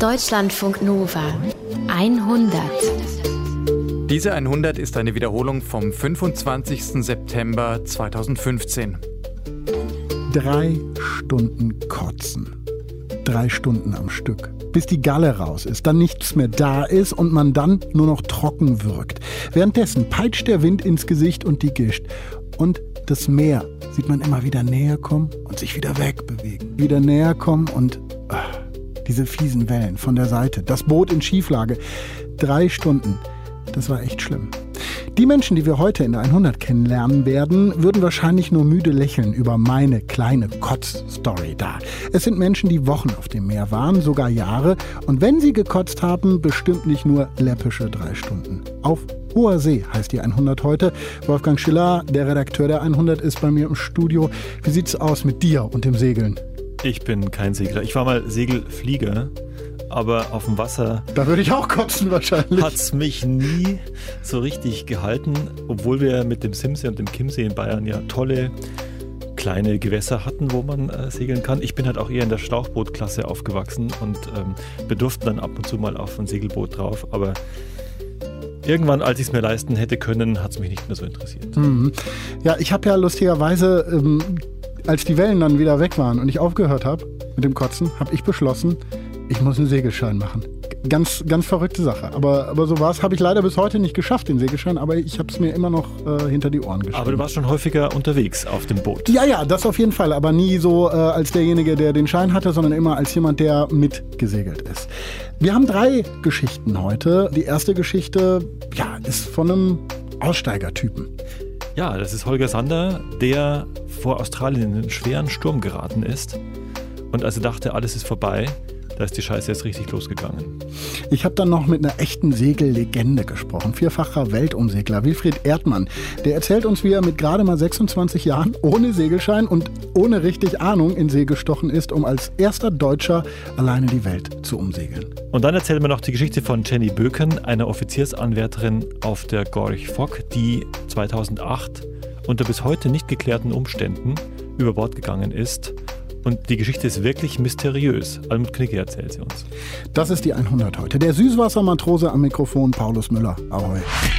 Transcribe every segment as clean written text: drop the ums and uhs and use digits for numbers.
Deutschlandfunk Nova 100. Diese 100 ist eine Wiederholung vom 25. September 2015. 3 Stunden kotzen. 3 Stunden am Stück. Bis die Galle raus ist, dann nichts mehr da ist und man dann nur noch trocken wirkt. Währenddessen peitscht der Wind ins Gesicht und die Gischt. Und das Meer sieht man immer wieder näher kommen und sich wieder wegbewegen. Wieder näher kommen und diese fiesen Wellen von der Seite. Das Boot in Schieflage. 3 Stunden. Das war echt schlimm. Die Menschen, die wir heute in der 100 kennenlernen werden, würden wahrscheinlich nur müde lächeln über meine kleine Kotz-Story da. Es sind Menschen, die Wochen auf dem Meer waren, sogar Jahre. Und wenn sie gekotzt haben, bestimmt nicht nur läppische 3 Stunden. Auf hoher See heißt die 100 heute. Wolfgang Schiller, der Redakteur der 100, ist bei mir im Studio. Wie sieht's aus mit dir und dem Segeln? Ich bin kein Segler. Ich war mal Segelflieger, aber auf dem Wasser... Da würde ich auch kotzen wahrscheinlich. Hat's mich nie so richtig gehalten, obwohl wir mit dem Simsee und dem Chiemsee in Bayern ja tolle kleine Gewässer hatten, wo man segeln kann. Ich bin halt auch eher in der Schlauchbootklasse aufgewachsen und wir durften dann ab und zu mal auf ein Segelboot drauf, aber irgendwann, als ich es mir leisten hätte können, hat es mich nicht mehr so interessiert. Mhm. Ja, ich habe ja lustigerweise, als die Wellen dann wieder weg waren und ich aufgehört habe mit dem Kotzen, habe ich beschlossen, ich muss einen Segelschein machen. Ganz, ganz verrückte Sache. Aber so war es, habe ich leider bis heute nicht geschafft, den Segelschein, aber ich habe es mir immer noch hinter die Ohren geschrieben. Aber du warst schon häufiger unterwegs auf dem Boot. Ja, das auf jeden Fall, aber nie so als derjenige, der den Schein hatte, sondern immer als jemand, der mitgesegelt ist. Wir haben 3 Geschichten heute. Die erste Geschichte, ist von einem Aussteigertypen. Ja, das ist Holger Sander, der vor Australien in einen schweren Sturm geraten ist. Und als er dachte, alles ist vorbei, da ist die Scheiße jetzt richtig losgegangen. Ich habe dann noch mit einer echten Segellegende gesprochen. 4-facher Weltumsegler Wilfried Erdmann. Der erzählt uns, wie er mit gerade mal 26 Jahren ohne Segelschein und ohne richtig Ahnung in See gestochen ist, um als erster Deutscher alleine die Welt zu umsegeln. Und dann erzählen wir noch die Geschichte von Jenny Böken, einer Offiziersanwärterin auf der Gorch Fock, die 2008 unter bis heute nicht geklärten Umständen über Bord gegangen ist. Und die Geschichte ist wirklich mysteriös. Almut Knigge erzählt sie uns. Das ist die 100 heute. Der Süßwassermatrose am Mikrofon, Paulus Müller. Ahoi.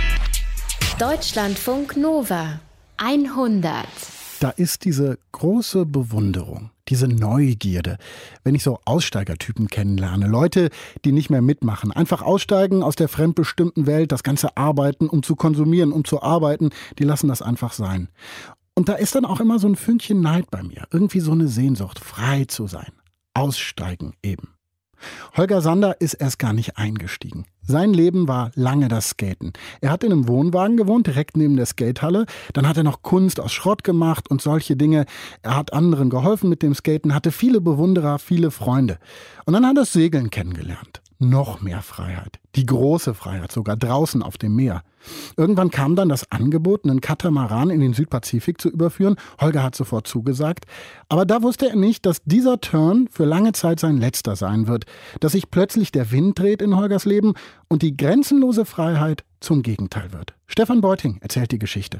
Deutschlandfunk Nova 100. Da ist diese große Bewunderung, diese Neugierde, wenn ich so Aussteigertypen kennenlerne. Leute, die nicht mehr mitmachen. Einfach aussteigen aus der fremdbestimmten Welt, das ganze Arbeiten, um zu konsumieren, um zu arbeiten, die lassen das einfach sein. Und da ist dann auch immer so ein Fünkchen Neid bei mir. Irgendwie so eine Sehnsucht, frei zu sein. Aussteigen eben. Holger Sander ist erst gar nicht eingestiegen. Sein Leben war lange das Skaten. Er hat in einem Wohnwagen gewohnt, direkt neben der Skatehalle. Dann hat er noch Kunst aus Schrott gemacht und solche Dinge. Er hat anderen geholfen mit dem Skaten, hatte viele Bewunderer, viele Freunde. Und dann hat er das Segeln kennengelernt. Noch mehr Freiheit. Die große Freiheit, sogar draußen auf dem Meer. Irgendwann kam dann das Angebot, einen Katamaran in den Südpazifik zu überführen. Holger hat sofort zugesagt. Aber da wusste er nicht, dass dieser Turn für lange Zeit sein letzter sein wird. Dass sich plötzlich der Wind dreht in Holgers Leben und die grenzenlose Freiheit zum Gegenteil wird. Stefan Beuting erzählt die Geschichte.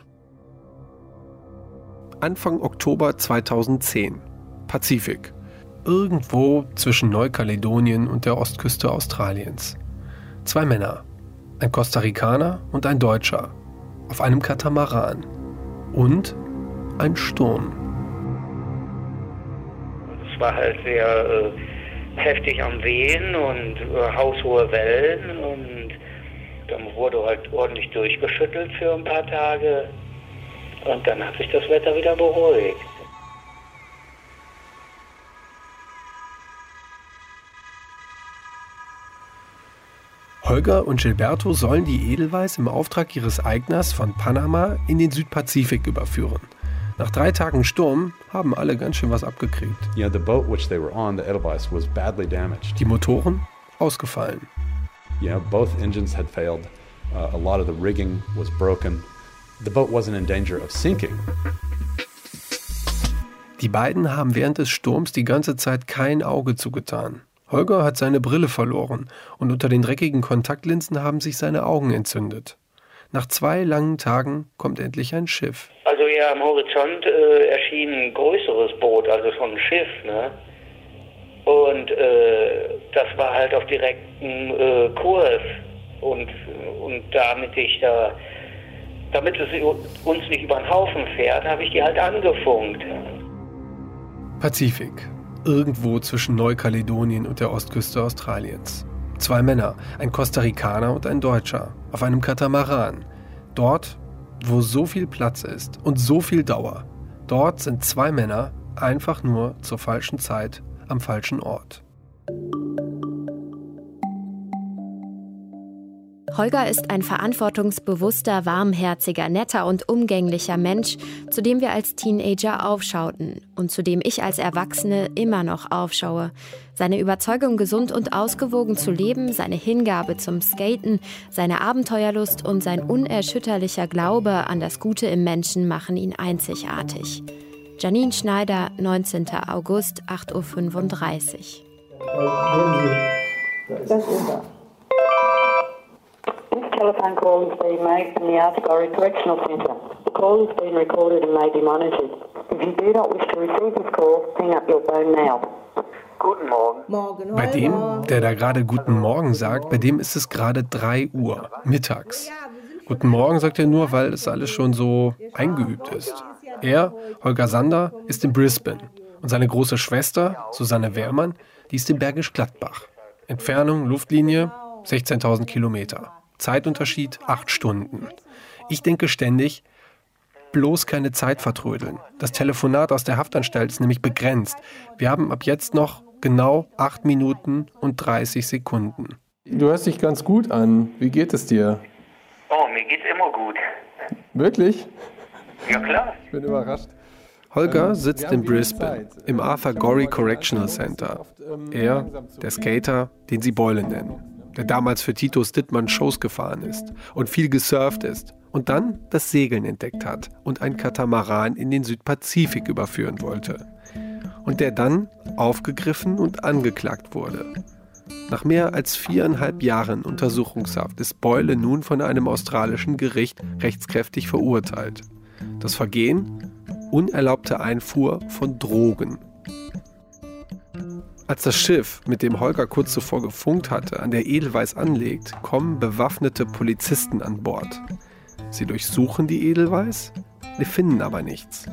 Anfang Oktober 2010. Pazifik. Irgendwo zwischen Neukaledonien und der Ostküste Australiens. 2 Männer. Ein Costa Ricaner und ein Deutscher. Auf einem Katamaran. Und ein Sturm. Es war halt sehr heftig am Wehen und haushohe Wellen. Und dann wurde halt ordentlich durchgeschüttelt für ein paar Tage. Und dann hat sich das Wetter wieder beruhigt. Holger und Gilberto sollen die Edelweiß im Auftrag ihres Eigners von Panama in den Südpazifik überführen. Nach 3 Tagen Sturm haben alle ganz schön was abgekriegt. The boat which they were on, the Edelweiss, was badly damaged. Die Motoren ausgefallen. Both engines had failed. A lot of the rigging was broken. The boat wasn't in danger of sinking. Die beiden haben während des Sturms die ganze Zeit kein Auge zugetan. Holger hat seine Brille verloren und unter den dreckigen Kontaktlinsen haben sich seine Augen entzündet. Nach 2 langen Tagen kommt endlich ein Schiff. Also ja, am Horizont erschien ein größeres Boot, also schon ein Schiff, ne? Und da das war halt auf direkten Kurs. Und damit es uns nicht über den Haufen fährt, habe ich die halt angefunkt. Pazifik. Irgendwo zwischen Neukaledonien und der Ostküste Australiens. 2 Männer, ein Costa Ricaner und ein Deutscher, auf einem Katamaran. Dort, wo so viel Platz ist und so viel Dauer. Dort sind 2 Männer einfach nur zur falschen Zeit am falschen Ort. Holger ist ein verantwortungsbewusster, warmherziger, netter und umgänglicher Mensch, zu dem wir als Teenager aufschauten und zu dem ich als Erwachsene immer noch aufschaue. Seine Überzeugung, gesund und ausgewogen zu leben, seine Hingabe zum Skaten, seine Abenteuerlust und sein unerschütterlicher Glaube an das Gute im Menschen machen ihn einzigartig. Janine Schneider, 19. August, 8:35 Uhr. Das ist er. This telephone call is being made from the Arthur Correctional Centre. The call is being recorded and may be monitored. If you do not wish to receive this call, hang up your phone now. Guten Morgen. Bei dem, der da gerade Guten Morgen sagt, bei dem ist es gerade 3 Uhr mittags. Guten Morgen sagt er nur, weil es alles schon so eingeübt ist. Er, Holger Sander, ist in Brisbane und seine große Schwester, Susanne Wehrmann, die ist in Bergisch Gladbach. Entfernung, Luftlinie, 16.000 Kilometer. Zeitunterschied 8 Stunden. Ich denke ständig, bloß keine Zeit vertrödeln. Das Telefonat aus der Haftanstalt ist nämlich begrenzt. Wir haben ab jetzt noch genau 8 Minuten und 30 Sekunden. Du hörst dich ganz gut an. Wie geht es dir? Oh, mir geht's immer gut. Wirklich? Ja, klar. Ich bin überrascht. Holger sitzt in Brisbane, im Arthur Gorrie Correctional Center. Er, der Skater, den sie Beule nennen, der damals für Tito Stidtmann Shows gefahren ist und viel gesurft ist und dann das Segeln entdeckt hat und ein Katamaran in den Südpazifik überführen wollte. Und der dann aufgegriffen und angeklagt wurde. Nach mehr als 4,5 Jahren Untersuchungshaft ist Beule nun von einem australischen Gericht rechtskräftig verurteilt. Das Vergehen? Unerlaubte Einfuhr von Drogen. Als das Schiff, mit dem Holger kurz zuvor gefunkt hatte, an der Edelweiß anlegt, kommen bewaffnete Polizisten an Bord. Sie durchsuchen die Edelweiß, sie finden aber nichts.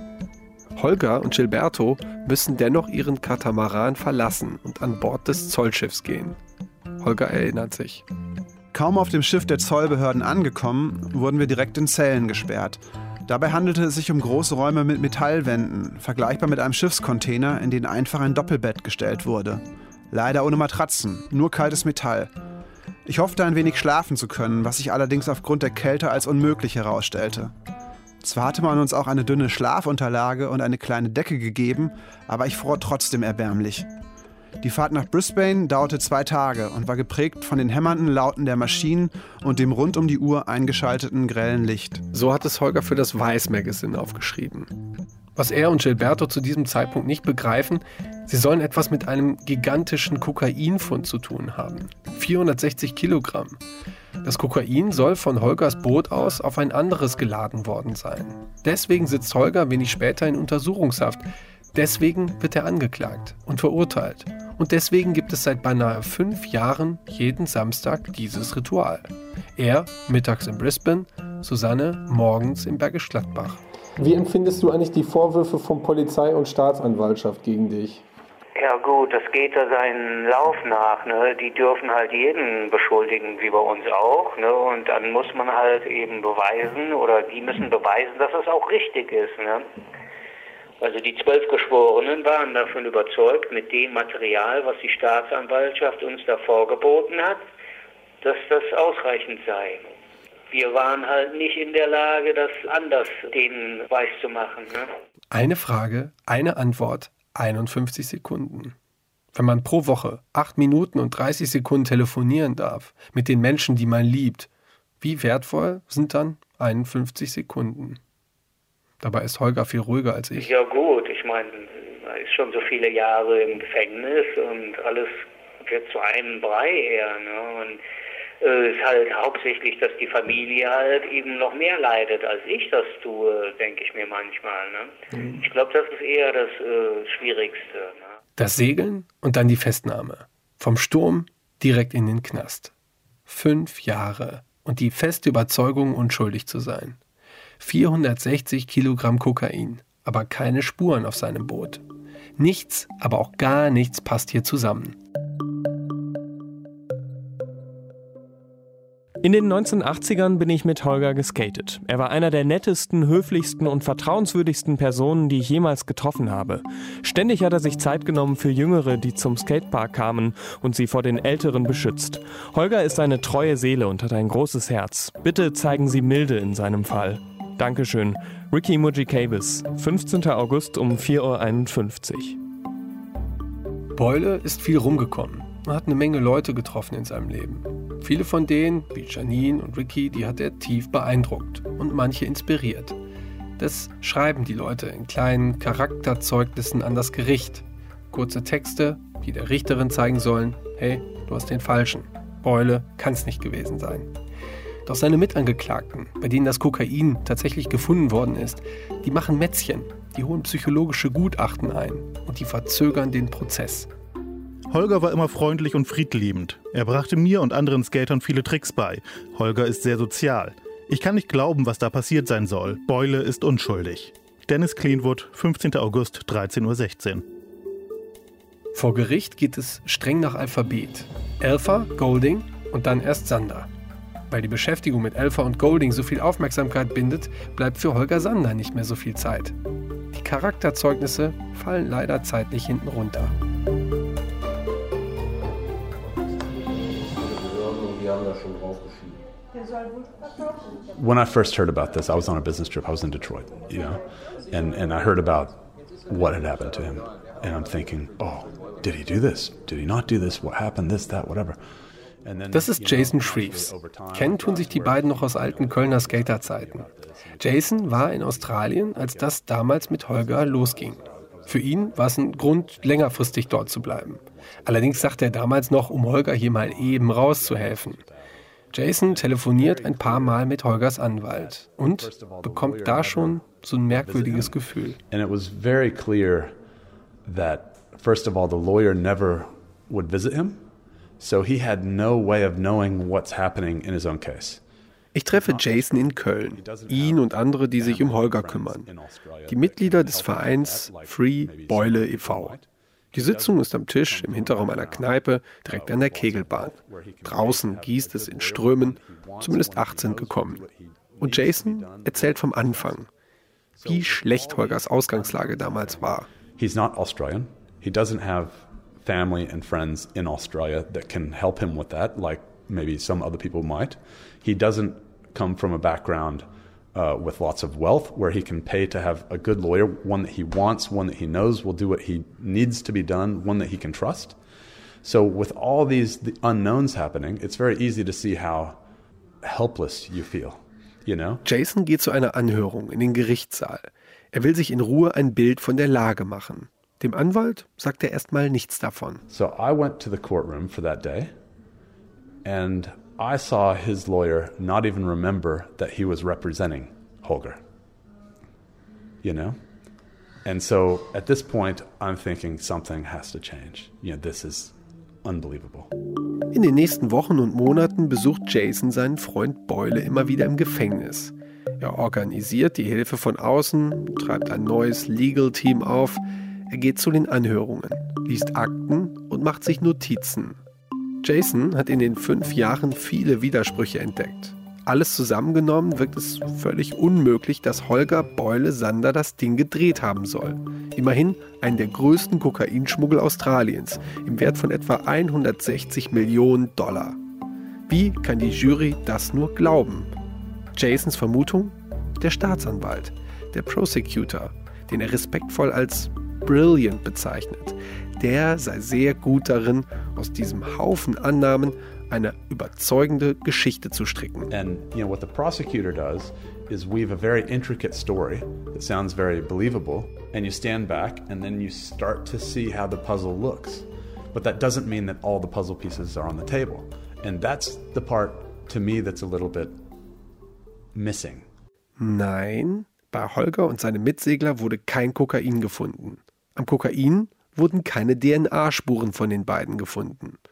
Holger und Gilberto müssen dennoch ihren Katamaran verlassen und an Bord des Zollschiffs gehen. Holger erinnert sich. Kaum auf dem Schiff der Zollbehörden angekommen, wurden wir direkt in Zellen gesperrt. Dabei handelte es sich um große Räume mit Metallwänden, vergleichbar mit einem Schiffscontainer, in den einfach ein Doppelbett gestellt wurde. Leider ohne Matratzen, nur kaltes Metall. Ich hoffte, ein wenig schlafen zu können, was sich allerdings aufgrund der Kälte als unmöglich herausstellte. Zwar hatte man uns auch eine dünne Schlafunterlage und eine kleine Decke gegeben, aber ich fror trotzdem erbärmlich. Die Fahrt nach Brisbane dauerte 2 Tage und war geprägt von den hämmernden Lauten der Maschinen und dem rund um die Uhr eingeschalteten grellen Licht. So hat es Holger für das Vice Magazine aufgeschrieben. Was er und Gilberto zu diesem Zeitpunkt nicht begreifen, sie sollen etwas mit einem gigantischen Kokainfund zu tun haben. 460 Kilogramm. Das Kokain soll von Holgers Boot aus auf ein anderes geladen worden sein. Deswegen sitzt Holger wenig später in Untersuchungshaft. Deswegen wird er angeklagt und verurteilt. Und deswegen gibt es seit beinahe 5 Jahren jeden Samstag dieses Ritual. Er mittags in Brisbane, Susanne morgens in Bergisch Gladbach. Wie empfindest du eigentlich die Vorwürfe von Polizei und Staatsanwaltschaft gegen dich? Ja gut, das geht da seinen Lauf nach, ne? Die dürfen halt jeden beschuldigen, wie bei uns auch, ne? Und dann muss man halt eben beweisen, oder die müssen beweisen, dass es auch richtig ist, ne? Also die 12 Geschworenen waren davon überzeugt, mit dem Material, was die Staatsanwaltschaft uns da vorgeboten hat, dass das ausreichend sei. Wir waren halt nicht in der Lage, das anders denen weiszumachen, ne? Eine Frage, eine Antwort, 51 Sekunden. Wenn man pro Woche 8 Minuten und 30 Sekunden telefonieren darf mit den Menschen, die man liebt, wie wertvoll sind dann 51 Sekunden? Dabei ist Holger viel ruhiger als ich. Ja gut, ich meine, er ist schon so viele Jahre im Gefängnis und alles wird zu einem Brei eher, ne? Und es ist halt hauptsächlich, dass die Familie halt eben noch mehr leidet, als ich das tue, denke ich mir manchmal, ne? Ich glaube, das ist eher das Schwierigste, ne? Das Segeln und dann die Festnahme. Vom Sturm direkt in den Knast. 5 Jahre und die feste Überzeugung, unschuldig zu sein. 460 Kilogramm Kokain, aber keine Spuren auf seinem Boot. Nichts, aber auch gar nichts passt hier zusammen. In den 1980ern bin ich mit Holger geskatet. Er war einer der nettesten, höflichsten und vertrauenswürdigsten Personen, die ich jemals getroffen habe. Ständig hat er sich Zeit genommen für Jüngere, die zum Skatepark kamen und sie vor den Älteren beschützt. Holger ist eine treue Seele und hat ein großes Herz. Bitte zeigen Sie Milde in seinem Fall. Dankeschön. Ricky Mujikabis, 15. August um 4:51 Uhr. Boyle ist viel rumgekommen. Er hat eine Menge Leute getroffen in seinem Leben. Viele von denen, wie Janine und Ricky, die hat er tief beeindruckt und manche inspiriert. Das schreiben die Leute in kleinen Charakterzeugnissen an das Gericht. Kurze Texte, die der Richterin zeigen sollen, hey, du hast den Falschen. Boyle kann's nicht gewesen sein. Doch seine Mitangeklagten, bei denen das Kokain tatsächlich gefunden worden ist, die machen Mätzchen, die holen psychologische Gutachten ein und die verzögern den Prozess. Holger war immer freundlich und friedliebend. Er brachte mir und anderen Skatern viele Tricks bei. Holger ist sehr sozial. Ich kann nicht glauben, was da passiert sein soll. Boyle ist unschuldig. Dennis Cleanwood, 15. August, 13:16 Uhr. Vor Gericht geht es streng nach Alphabet. Alpha, Golding und dann erst Sander. Weil die Beschäftigung mit Alpha und Golding so viel Aufmerksamkeit bindet, bleibt für Holger Sander nicht mehr so viel Zeit. Die Charakterzeugnisse fallen leider zeitlich hinten runter. When I first heard about this, I was on a business trip. I was in Detroit, and I heard about what had happened to him. And I'm thinking, oh, did he do this? Did he not do this? What happened? This, that, whatever. Das ist Jason Shreves. Kennen tun sich die beiden noch aus alten Kölner Skaterzeiten. Jason war in Australien, als das damals mit Holger losging. Für ihn war es ein Grund, längerfristig dort zu bleiben. Allerdings sagte er damals noch, um Holger hier mal eben rauszuhelfen. Jason telefoniert ein paar Mal mit Holgers Anwalt und bekommt da schon so ein merkwürdiges Gefühl. And it was very clear that, first of all, the lawyer never would visit him. So he had no way of knowing what's happening in his own case. Ich treffe Jason in Köln, ihn und andere, die sich um Holger kümmern. Die Mitglieder des Vereins Free Boyle e.V. Die Sitzung ist am Tisch im Hinterraum einer Kneipe, direkt an der Kegelbahn. Draußen gießt es in Strömen, zumindest 8 sind gekommen. Und Jason erzählt vom Anfang, wie schlecht Holgers Ausgangslage damals war. He's not Australian. He doesn't have family and friends in Australia that can help him with that, like maybe some other people might. He doesn't come from a background with lots of wealth where he can pay to have a good lawyer, one that he wants, one that he knows will do what he needs to be done, one that he can trust. So with all the unknowns happening, it's very easy to see how helpless you feel, you know? Jason geht zu einer Anhörung in den Gerichtssaal. Er will sich in Ruhe ein Bild von der Lage machen. Dem Anwalt sagt er erstmal nichts davon. So I went to the courtroom for that day and I saw his lawyer not even remember that he was representing Holger. You know? And so at this point I'm thinking something has to change. You know, this is unbelievable. In den nächsten Wochen und Monaten besucht Jason seinen Freund Boyle immer wieder im Gefängnis. Er organisiert die Hilfe von außen, treibt ein neues Legal-Team auf. Er geht zu den Anhörungen, liest Akten und macht sich Notizen. Jason hat in den 5 Jahren viele Widersprüche entdeckt. Alles zusammengenommen wirkt es völlig unmöglich, dass Holger Boyle Sander das Ding gedreht haben soll. Immerhin einen der größten Kokainschmuggel Australiens im Wert von etwa 160 Millionen $. Wie kann die Jury das nur glauben? Jasons Vermutung? Der Staatsanwalt, der Prosecutor, den er respektvoll als brilliant bezeichnet. Der sei sehr gut darin, aus diesem Haufen Annahmen eine überzeugende Geschichte zu stricken. And you know what the prosecutor does is weave a very intricate story that sounds very believable, and you stand back and then you start to see how the puzzle looks. But that doesn't mean that all the puzzle pieces are on the table. And that's the part to me that's a little bit missing. Nein, bei Holger und seinem Mitsegler wurde kein Kokain gefunden. Am Kokain wurden keine DNA-Spuren von den beiden gefunden.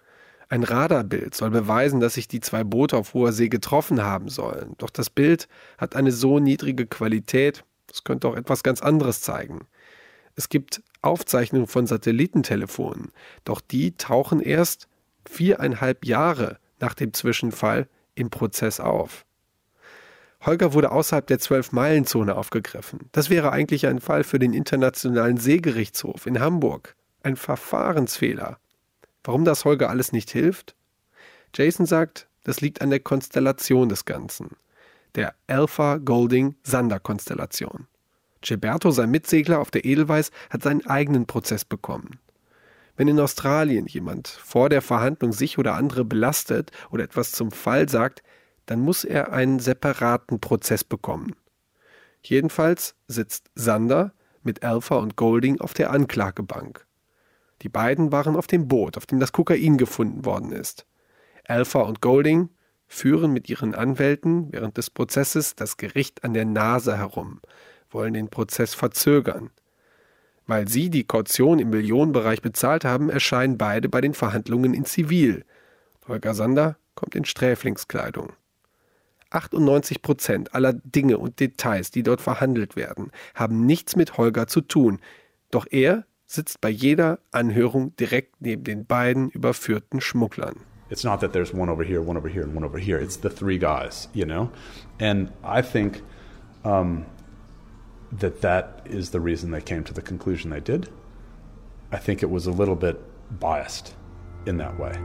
Ein Radarbild soll beweisen, dass sich die zwei Boote auf hoher See getroffen haben sollen. Doch das Bild hat eine so niedrige Qualität, es könnte auch etwas ganz anderes zeigen. Es gibt Aufzeichnungen von Satellitentelefonen, doch die tauchen erst 4,5 Jahre nach dem Zwischenfall im Prozess auf. Holger wurde außerhalb der 12-Meilen-Zone aufgegriffen. Das wäre eigentlich ein Fall für den Internationalen Seegerichtshof in Hamburg. Ein Verfahrensfehler. Warum das Holger alles nicht hilft? Jason sagt, das liegt an der Konstellation des Ganzen. Der Alpha-Golding-Sander-Konstellation. Gilberto, sein Mitsegler auf der Edelweiß, hat seinen eigenen Prozess bekommen. Wenn in Australien jemand vor der Verhandlung sich oder andere belastet oder etwas zum Fall sagt, dann muss er einen separaten Prozess bekommen. Jedenfalls sitzt Sander mit Alpha und Golding auf der Anklagebank. Die beiden waren auf dem Boot, auf dem das Kokain gefunden worden ist. Alpha und Golding führen mit ihren Anwälten während des Prozesses das Gericht an der Nase herum, wollen den Prozess verzögern. Weil sie die Kaution im Millionenbereich bezahlt haben, erscheinen beide bei den Verhandlungen in Zivil. Holger Sander kommt in Sträflingskleidung. 98% aller Dinge und Details, die dort verhandelt werden, haben nichts mit Holger zu tun. Doch er sitzt bei jeder Anhörung direkt neben den beiden überführten Schmugglern. It's not that there's one over here, one over here, and one over here. It's the three guys, you know? And I think that is the reason they came to the conclusion they did. I think it was a little bit biased in that way.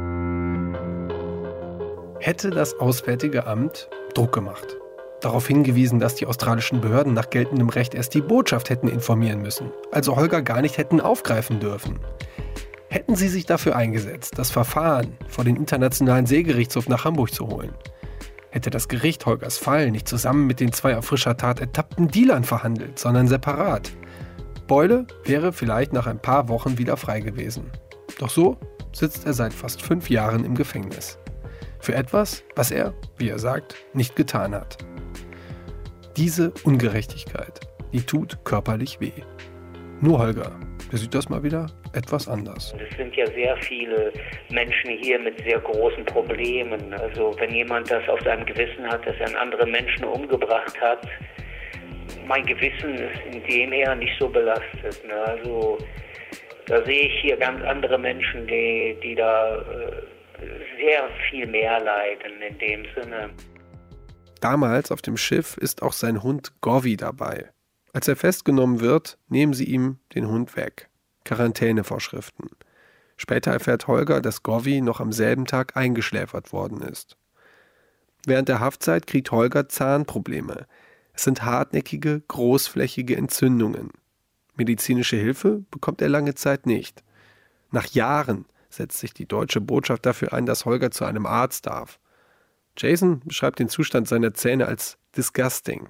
Hätte das Auswärtige Amt Druck gemacht, darauf hingewiesen, dass die australischen Behörden nach geltendem Recht erst die Botschaft hätten informieren müssen, also Holger gar nicht hätten aufgreifen dürfen. Hätten sie sich dafür eingesetzt, das Verfahren vor den Internationalen Seegerichtshof nach Hamburg zu holen, hätte das Gericht Holgers Fall nicht zusammen mit den zwei auf frischer Tat ertappten Dealern verhandelt, sondern separat. Beule wäre vielleicht nach ein paar Wochen wieder frei gewesen. Doch so sitzt er seit fast 5 Jahren im Gefängnis. Für etwas, was er, wie er sagt, nicht getan hat. Diese Ungerechtigkeit, die tut körperlich weh. Nur Holger, der sieht das mal wieder etwas anders. Es sind ja sehr viele Menschen hier mit sehr großen Problemen. Also wenn jemand das auf seinem Gewissen hat, dass er einen anderen Menschen umgebracht hat, mein Gewissen ist in dem her nicht so belastet. Ne? Also da sehe ich hier ganz andere Menschen, die da sehr viel mehr leiden in dem Sinne. Damals auf dem Schiff ist auch sein Hund Govy dabei. Als er festgenommen wird, nehmen sie ihm den Hund weg. Quarantänevorschriften. Später erfährt Holger, dass Govy noch am selben Tag eingeschläfert worden ist. Während der Haftzeit kriegt Holger Zahnprobleme. Es sind hartnäckige, großflächige Entzündungen. Medizinische Hilfe bekommt er lange Zeit nicht. Nach Jahren setzt sich die deutsche Botschaft dafür ein, dass Holger zu einem Arzt darf. Jason beschreibt den Zustand seiner Zähne als disgusting.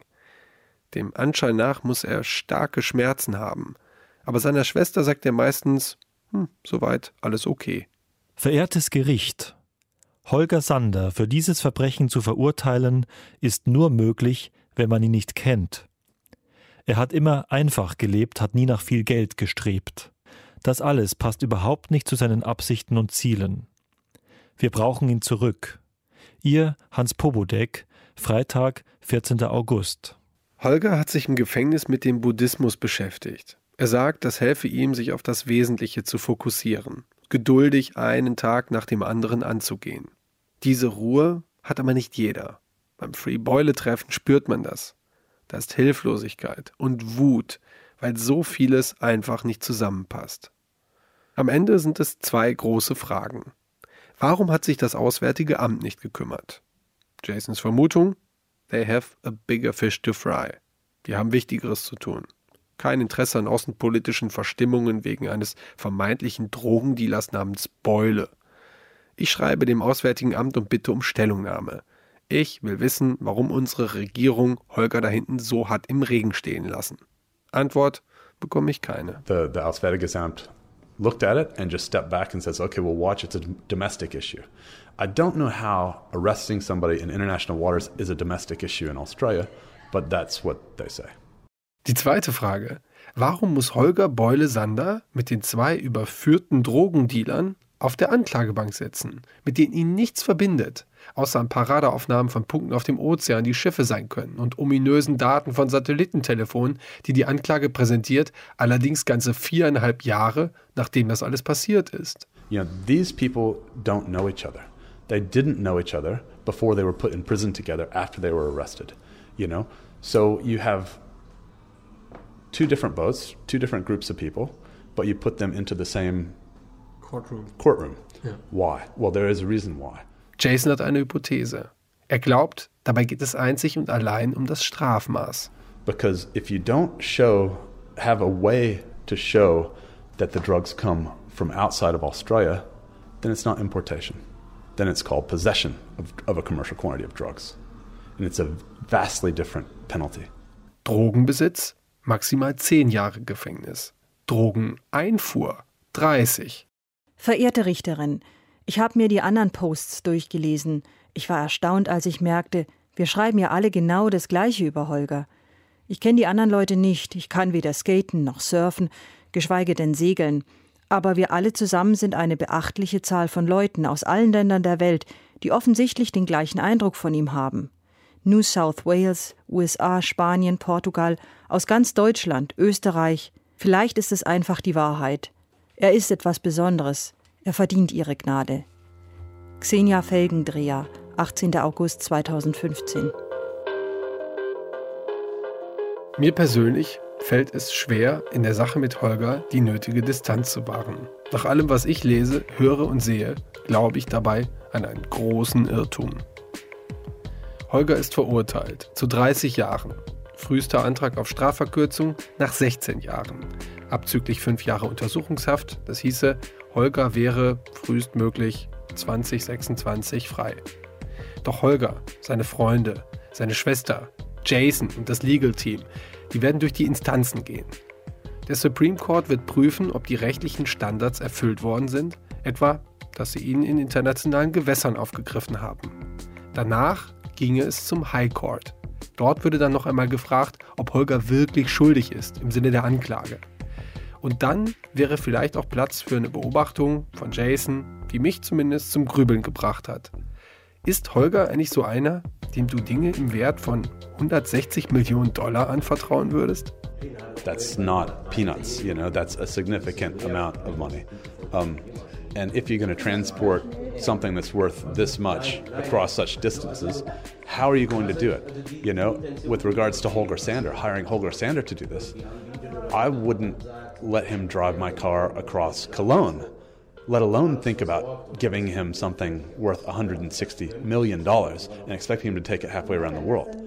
Dem Anschein nach muss er starke Schmerzen haben. Aber seiner Schwester sagt er meistens, soweit alles okay. Verehrtes Gericht, Holger Sander für dieses Verbrechen zu verurteilen, ist nur möglich, wenn man ihn nicht kennt. Er hat immer einfach gelebt, hat nie nach viel Geld gestrebt. Das alles passt überhaupt nicht zu seinen Absichten und Zielen. Wir brauchen ihn zurück. Ihr Hans Pobodek, Freitag, 14. August. Holger hat sich im Gefängnis mit dem Buddhismus beschäftigt. Er sagt, das helfe ihm, sich auf das Wesentliche zu fokussieren, geduldig einen Tag nach dem anderen anzugehen. Diese Ruhe hat aber nicht jeder. Beim Free-Beule-Treffen spürt man das. Da ist Hilflosigkeit und Wut, weil so vieles einfach nicht zusammenpasst. Am Ende sind es 2 große Fragen. Warum hat sich das Auswärtige Amt nicht gekümmert? Jasons Vermutung? They have a bigger fish to fry. Die haben Wichtigeres zu tun. Kein Interesse an außenpolitischen Verstimmungen wegen eines vermeintlichen Drogendealers namens Beule. Ich schreibe dem Auswärtigen Amt und bitte um Stellungnahme. Ich will wissen, warum unsere Regierung Holger da hinten so hat im Regen stehen lassen. Antwort bekomme ich keine. The Auswärtiges Amt looked at it and just stepped back and says, okay, we'll watch, it's a domestic issue. I don't know how arresting somebody in international waters is a domestic issue in Australia, but that's what they say. Die zweite Frage. Warum muss Holger Beule Sander mit den 2 überführten Drogendealern auf der Anklagebank sitzen, mit denen ihn nichts verbindet, außer ein paar Radaraufnahmen von Punkten auf dem Ozean, die Schiffe sein können, und ominösen Daten von Satellitentelefonen, die die Anklage präsentiert, allerdings ganze 4,5 Jahre, nachdem das alles passiert ist. You know, these people don't know each other. They didn't know each other before they were put in prison together after they were arrested, you know? So you have two different boats, two different groups of people, but you put them into the same courtroom. Yeah. Why? Well, there is a reason why. Jason hat eine Hypothese. Er glaubt, dabei geht es einzig und allein um das Strafmaß. Because if you don't have a way to show that the drugs come from outside of Australia, then it's not importation. Then it's called possession of a commercial quantity of drugs. And it's a vastly different penalty. Drogenbesitz, maximal 10 Jahre Gefängnis. Drogeneinfuhr, 30. Verehrte Richterin, ich habe mir die anderen Posts durchgelesen. Ich war erstaunt, als ich merkte, wir schreiben ja alle genau das Gleiche über Holger. Ich kenne die anderen Leute nicht. Ich kann weder skaten noch surfen, geschweige denn segeln. Aber wir alle zusammen sind eine beachtliche Zahl von Leuten aus allen Ländern der Welt, die offensichtlich den gleichen Eindruck von ihm haben. New South Wales, USA, Spanien, Portugal, aus ganz Deutschland, Österreich. Vielleicht ist es einfach die Wahrheit. Er ist etwas Besonderes. Er verdient Ihre Gnade. Xenia Felgendreher, 18. August 2015. Mir persönlich fällt es schwer, in der Sache mit Holger die nötige Distanz zu wahren. Nach allem, was ich lese, höre und sehe, glaube ich dabei an einen großen Irrtum. Holger ist verurteilt zu 30 Jahren. Frühester Antrag auf Strafverkürzung nach 16 Jahren. Abzüglich 5 Jahre Untersuchungshaft. Das hieße, Holger wäre frühestmöglich 2026 frei. Doch Holger, seine Freunde, seine Schwester, Jason und das Legal Team, die werden durch die Instanzen gehen. Der Supreme Court wird prüfen, ob die rechtlichen Standards erfüllt worden sind, etwa, dass sie ihn in internationalen Gewässern aufgegriffen haben. Danach ginge es zum High Court. Dort würde dann noch einmal gefragt, ob Holger wirklich schuldig ist, im Sinne der Anklage. Und dann wäre vielleicht auch Platz für eine Beobachtung von Jason, die mich zumindest zum Grübeln gebracht hat. Ist Holger eigentlich so einer, dem du Dinge im Wert von $160 Millionen anvertrauen würdest? That's not peanuts, you know, that's a significant amount of money. And if you're going to transport something that's worth this much across such distances, how are you going to do it? You know, with regards to Holger Sander, hiring Holger Sander to do this, I wouldn't let him drive my car across Cologne, let alone think about giving him something worth $160 million and expecting him to take it halfway around the world.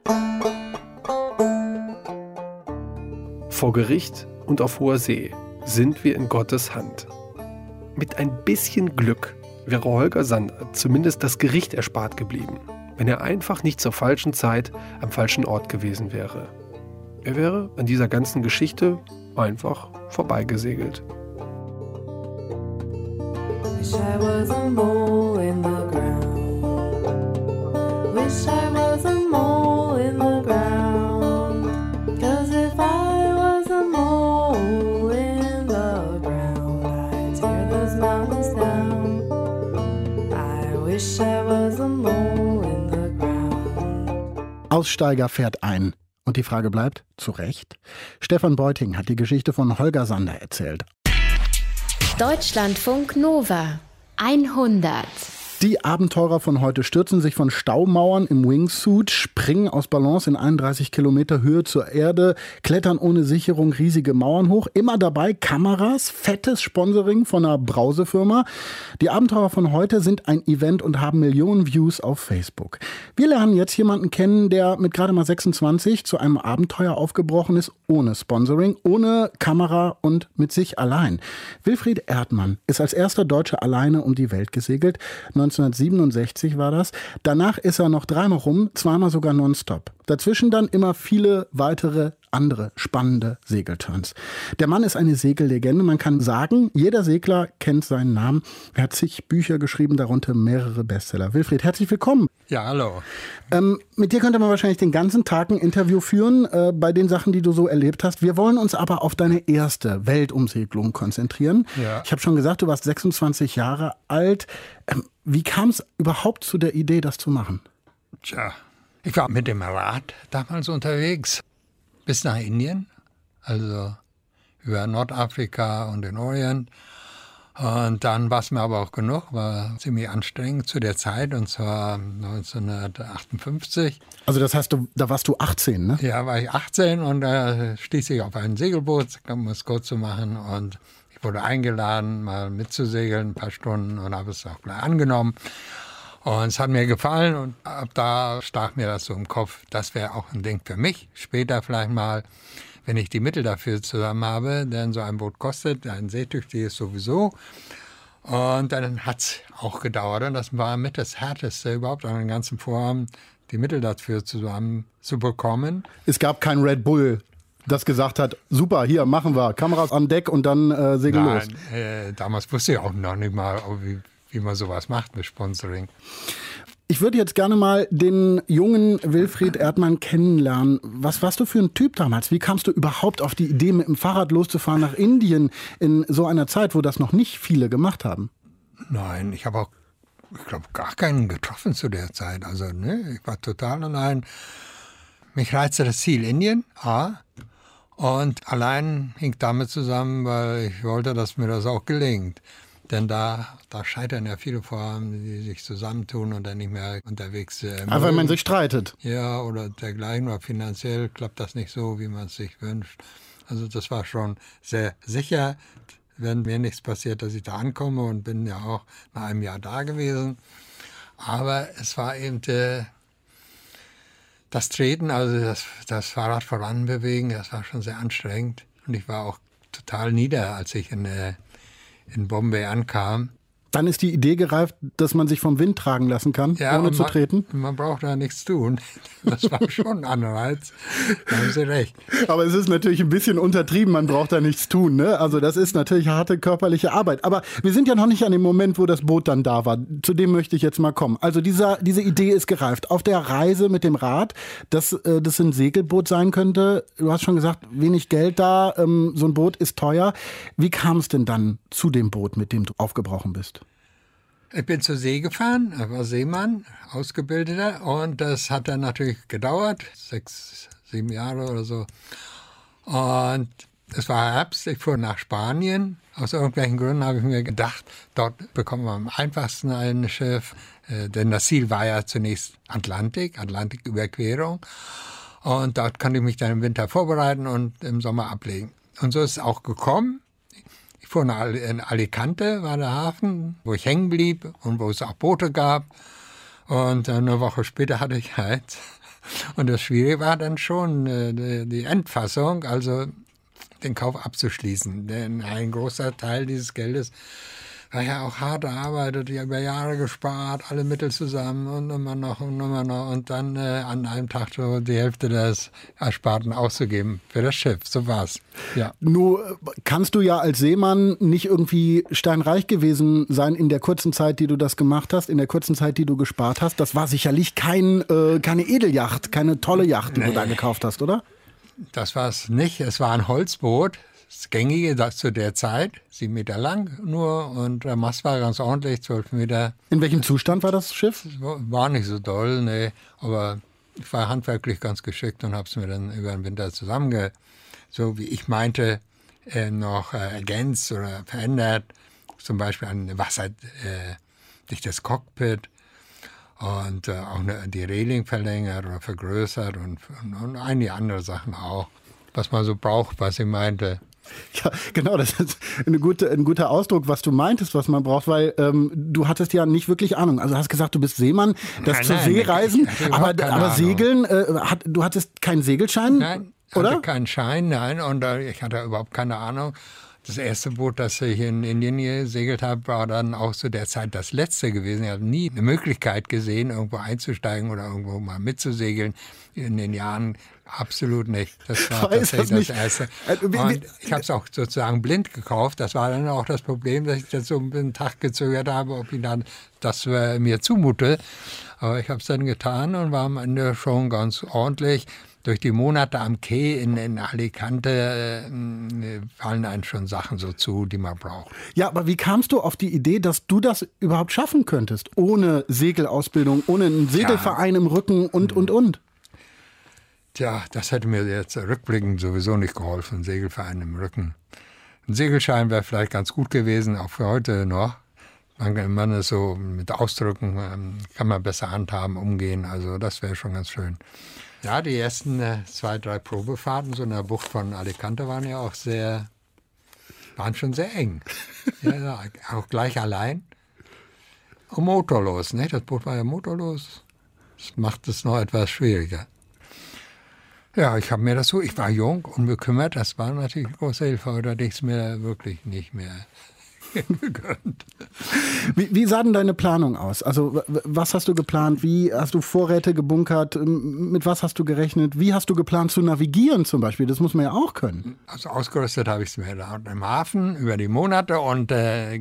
Vor Gericht und auf hoher See sind wir in Gottes Hand. Mit ein bisschen Glück wäre Holger Sander zumindest das Gericht erspart geblieben, wenn er einfach nicht zur falschen Zeit am falschen Ort gewesen wäre. Er wäre an dieser ganzen Geschichte einfach vorbeigesegelt. Wish I was a mole in the ground. Wish I was a mole in the ground. 'Cause if I was a mole in the ground, I'd tear those mountains down. I wish I was a mole in the ground. Aussteiger fährt ein. Und die Frage bleibt, zu Recht? Stefan Beuting hat die Geschichte von Holger Sander erzählt. Deutschlandfunk Nova 100. Die Abenteurer von heute stürzen sich von Staumauern im Wingsuit, springen aus Balance in 31 Kilometer Höhe zur Erde, klettern ohne Sicherung riesige Mauern hoch. Immer dabei Kameras, fettes Sponsoring von einer Brausefirma. Die Abenteurer von heute sind ein Event und haben Millionen Views auf Facebook. Wir lernen jetzt jemanden kennen, der mit gerade mal 26 zu einem Abenteuer aufgebrochen ist, ohne Sponsoring, ohne Kamera und mit sich allein. Wilfried Erdmann ist als erster Deutscher alleine um die Welt gesegelt. 1967 war das. Danach ist er noch 3-mal rum, 2-mal sogar nonstop. Dazwischen dann immer viele weitere andere spannende Segelturns. Der Mann ist eine Segellegende. Man kann sagen, jeder Segler kennt seinen Namen. Er hat zig Bücher geschrieben, darunter mehrere Bestseller. Wilfried, herzlich willkommen. Ja, hallo. Mit dir könnte man wahrscheinlich den ganzen Tag ein Interview führen bei den Sachen, die du so erlebt hast. Wir wollen uns aber auf deine erste Weltumsegelung konzentrieren. Ja. Ich habe schon gesagt, du warst 26 Jahre alt. Wie kam es überhaupt zu der Idee, das zu machen? Tja, ich war mit dem Rad damals unterwegs bis nach Indien, also über Nordafrika und den Orient. Und dann war es mir aber auch genug, war ziemlich anstrengend zu der Zeit, und zwar 1958. Also das heißt, da warst du 18, ne? Ja, war ich 18 und da stieß ich auf ein Segelboot, um es kurz zu machen. Und ich wurde eingeladen, mal mitzusegeln, ein paar Stunden, und habe es auch gleich angenommen. Und es hat mir gefallen, und ab da stach mir das so im Kopf, das wäre auch ein Ding für mich, später vielleicht mal, wenn ich die Mittel dafür zusammen habe, denn so ein Boot kostet, ein seetüchtiges sowieso. Und dann hat es auch gedauert, und das war mit das Härteste überhaupt an den ganzen Vorhaben, die Mittel dafür zusammen zu bekommen. Es gab kein Red Bull, das gesagt hat, super, hier, machen wir, Kameras an Deck und dann segeln los. Damals wusste ich auch noch nicht mal, wie man sowas macht mit Sponsoring. Ich würde jetzt gerne mal den jungen Wilfried Erdmann kennenlernen. Was warst du für ein Typ damals? Wie kamst du überhaupt auf die Idee, mit dem Fahrrad loszufahren nach Indien in so einer Zeit, wo das noch nicht viele gemacht haben? Nein, ich habe auch, ich glaube, gar keinen getroffen zu der Zeit. Also, ne, ich war total allein. Mich reizte das Ziel Indien, und allein hing damit zusammen, weil ich wollte, dass mir das auch gelingt. Denn da scheitern ja viele Vorhaben, die sich zusammentun und dann nicht mehr unterwegs sind. Aber wenn man sich streitet. Ja, oder dergleichen, oder finanziell klappt das nicht so, wie man es sich wünscht. Also das war schon sehr sicher, wenn mir nichts passiert, dass ich da ankomme, und bin ja auch nach einem Jahr da gewesen. Aber es war eben das Treten, also das Fahrrad voranbewegen, das war schon sehr anstrengend. Und ich war auch total nieder, als ich in Bombay ankam. Dann ist die Idee gereift, dass man sich vom Wind tragen lassen kann, ohne zu treten? Man braucht da nichts tun. Das war schon ein Anreiz. Da haben Sie recht. Aber es ist natürlich ein bisschen untertrieben, man braucht da nichts tun. Ne? Also das ist natürlich harte körperliche Arbeit. Aber wir sind ja noch nicht an dem Moment, wo das Boot dann da war. Zu dem möchte ich jetzt mal kommen. Also diese Idee ist gereift. Auf der Reise mit dem Rad, dass das ein Segelboot sein könnte. Du hast schon gesagt, wenig Geld da, so ein Boot ist teuer. Wie kam es denn dann zu dem Boot, mit dem du aufgebrochen bist? Ich bin zur See gefahren, ich war Seemann, Ausgebildeter, und das hat dann natürlich gedauert, 6, 7 Jahre oder so. Und es war Herbst, ich fuhr nach Spanien. Aus irgendwelchen Gründen habe ich mir gedacht, dort bekommen wir am einfachsten ein Schiff, denn das Ziel war ja zunächst Atlantiküberquerung. Und dort konnte ich mich dann im Winter vorbereiten und im Sommer ablegen. Und so ist es auch gekommen. Ich fuhr in Alicante, war der Hafen, wo ich hängen blieb und wo es auch Boote gab. Und eine Woche später hatte ich eins. Und das Schwierige war dann schon die Endfassung, also den Kauf abzuschließen. Denn ein großer Teil dieses Geldes war ja auch hart erarbeitet, ich habe über Jahre gespart, alle Mittel zusammen und immer noch. Und dann an einem Tag so die Hälfte des Ersparten auszugeben für das Schiff. So war's. Ja. Nur kannst du ja als Seemann nicht irgendwie steinreich gewesen sein in der kurzen Zeit, die du das gemacht hast, in der kurzen Zeit, die du gespart hast. Das war sicherlich keine Edelyacht, keine tolle Yacht, die du da gekauft hast, oder? Das war es nicht. Es war ein Holzboot. Das gängige, das zu der Zeit, 7 Meter lang nur, und der Mast war ganz ordentlich, 12 Meter. In welchem Zustand war das Schiff? War nicht so doll, nee, aber ich war handwerklich ganz geschickt und habe es mir dann über den Winter so wie ich meinte, noch ergänzt oder verändert. Zum Beispiel ein wasserdichtes Cockpit und auch die Reling verlängert oder vergrößert und einige andere Sachen auch, was man so braucht, was ich meinte. Ja, genau, das ist ein guter Ausdruck, was du meintest, was man braucht, weil du hattest ja nicht wirklich Ahnung. Also hast gesagt, du bist Seemann, das zur See reisen, aber Segeln, du hattest keinen Segelschein, nein, oder? Ich hatte keinen Schein, nein, und ich hatte überhaupt keine Ahnung. Das erste Boot, das ich in Indien gesegelt habe, war dann auch zu der Zeit das letzte gewesen. Ich habe nie eine Möglichkeit gesehen, irgendwo einzusteigen oder irgendwo mal mitzusegeln. In den Jahren absolut nicht. Das war tatsächlich das erste. Und ich habe es auch sozusagen blind gekauft. Das war dann auch das Problem, dass ich das so einen Tag gezögert habe, ob ich dann das mir zumute. Aber ich habe es dann getan und war am Ende schon ganz ordentlich. Durch die Monate am Quai in Alicante fallen einem schon Sachen so zu, die man braucht. Ja, aber wie kamst du auf die Idee, dass du das überhaupt schaffen könntest? Ohne Segelausbildung, ohne einen Segelverein im Rücken und? Tja, das hätte mir jetzt rückblickend sowieso nicht geholfen, ein Segelverein im Rücken. Ein Segelschein wäre vielleicht ganz gut gewesen, auch für heute noch. Man ist so mit Ausdrücken, kann man besser handhaben, umgehen, also das wäre schon ganz schön. Ja, die ersten 2, 3 Probefahrten so in der Bucht von Alicante waren ja auch waren schon sehr eng. Ja, auch gleich allein. Und motorlos, ne? Das Boot war ja motorlos. Das macht es noch etwas schwieriger. Ja, ich war jung, unbekümmert, das war natürlich eine große Hilfe, oder hätte ich es mir wirklich nicht mehr gegönnt. Wie sah denn deine Planung aus? Also was hast du geplant? Wie hast du Vorräte gebunkert? Mit was hast du gerechnet? Wie hast du geplant zu navigieren zum Beispiel? Das muss man ja auch können. Also ausgerüstet habe ich es mir da im Hafen über die Monate und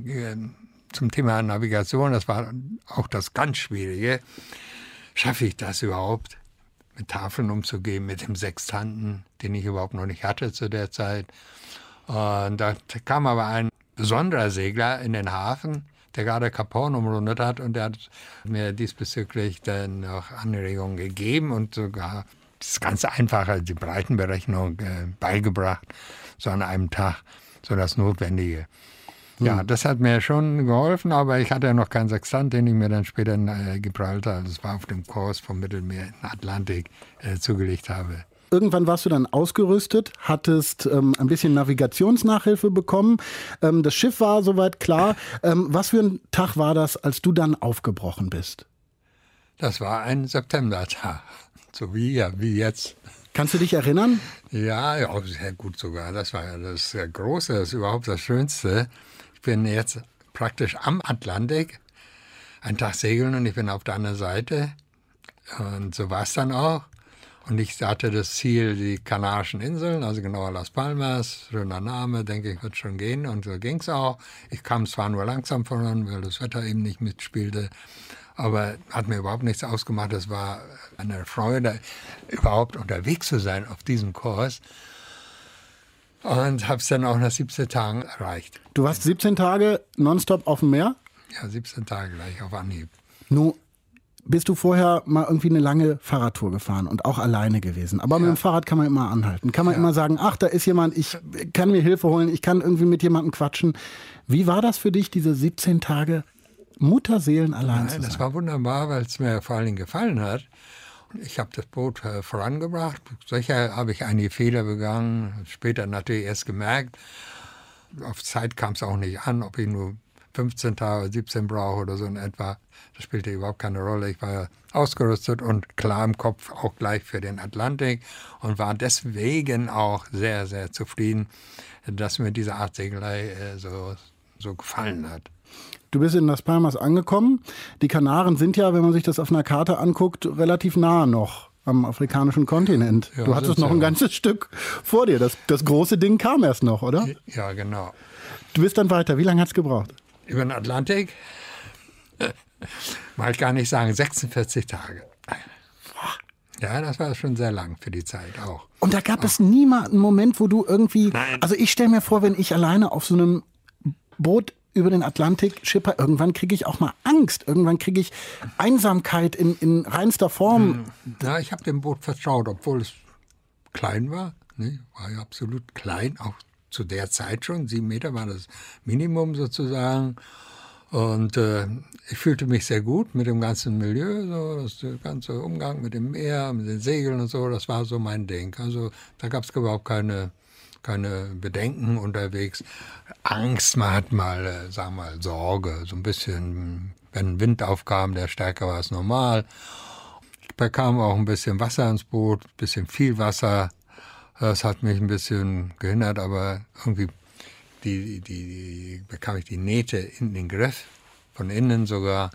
zum Thema Navigation, das war auch das ganz Schwierige. Schaffe ich das überhaupt, mit Tafeln umzugehen, mit dem Sextanten, den ich überhaupt noch nicht hatte zu der Zeit? Und da kam aber ein besonderer Segler in den Hafen, der gerade Cap Horn umrundet hat, und der hat mir diesbezüglich dann noch Anregungen gegeben und sogar das ganz Einfache, die Breitenberechnung beigebracht, so an einem Tag, so das Notwendige. Ja, das hat mir schon geholfen, aber ich hatte ja noch keinen Sextant, den ich mir dann später in Gibraltar, das war auf dem Kurs vom Mittelmeer in den Atlantik, zugelegt habe. Irgendwann warst du dann ausgerüstet, hattest ein bisschen Navigationsnachhilfe bekommen. Das Schiff war soweit klar. Was für ein Tag war das, als du dann aufgebrochen bist? Das war ein Septembertag, so wie jetzt. Kannst du dich erinnern? Ja, sehr gut sogar. Das war ja das Große, das ist überhaupt das Schönste. Ich bin jetzt praktisch am Atlantik, einen Tag segeln und ich bin auf der anderen Seite. Und so war es dann auch. Und ich hatte das Ziel, die Kanarischen Inseln, also genauer Las Palmas, schöner Name, denke ich, wird schon gehen. Und so ging es auch. Ich kam zwar nur langsam voran, weil das Wetter eben nicht mitspielte, aber hat mir überhaupt nichts ausgemacht. Es war eine Freude, überhaupt unterwegs zu sein auf diesem Kurs. Und habe es dann auch nach 17 Tagen erreicht. Du warst 17 Tage nonstop auf dem Meer? Ja, 17 Tage gleich auf Anhieb. Nun, bist du vorher mal irgendwie eine lange Fahrradtour gefahren und auch alleine gewesen? Aber mit dem Fahrrad kann man immer anhalten. Kann man immer sagen, ach, da ist jemand, ich kann mir Hilfe holen, ich kann irgendwie mit jemandem quatschen. Wie war das für dich, diese 17 Tage Mutterseelen allein zu sein? Das war wunderbar, weil es mir vor allen Dingen gefallen hat. Ich habe das Boot vorangebracht. Sicher habe ich einige Fehler begangen, später natürlich erst gemerkt. Auf Zeit kam es auch nicht an, ob ich nur 15 Tage, 17 brauche oder so in etwa. Das spielte überhaupt keine Rolle. Ich war ausgerüstet und klar im Kopf auch gleich für den Atlantik und war deswegen auch sehr, sehr zufrieden, dass mir diese Art Segelei so gefallen hat. Du bist in Las Palmas angekommen. Die Kanaren sind ja, wenn man sich das auf einer Karte anguckt, relativ nah noch am afrikanischen Kontinent. Ja, du hattest noch ein ganzes Stück vor dir. Das große Ding kam erst noch, oder? Ja, genau. Du bist dann weiter. Wie lange hat es gebraucht? Über den Atlantik? Mal gar nicht sagen, 46 Tage. Ja, das war schon sehr lang für die Zeit auch. Und da gab es nie mal einen Moment, wo du irgendwie... Nein. Also ich stelle mir vor, wenn ich alleine auf so einem Boot über den Atlantik schipper, irgendwann kriege ich auch mal Angst. Irgendwann kriege ich Einsamkeit in reinster Form. Ja, ich habe dem Boot vertraut, obwohl es klein war. Ne? War ja absolut klein, auch zu der Zeit schon. 7 Meter war das Minimum sozusagen. Und ich fühlte mich sehr gut mit dem ganzen Milieu, so, der ganze Umgang mit dem Meer, mit den Segeln und so, das war so mein Ding. Also da gab es überhaupt keine Bedenken unterwegs. Angst, man hat mal, sagen wir mal, Sorge, so ein bisschen, wenn ein Wind aufkam, der stärker war als normal. Ich bekam auch ein bisschen Wasser ins Boot, ein bisschen viel Wasser. Das hat mich ein bisschen gehindert, aber irgendwie bekam ich die Nähte in den Griff, von innen sogar.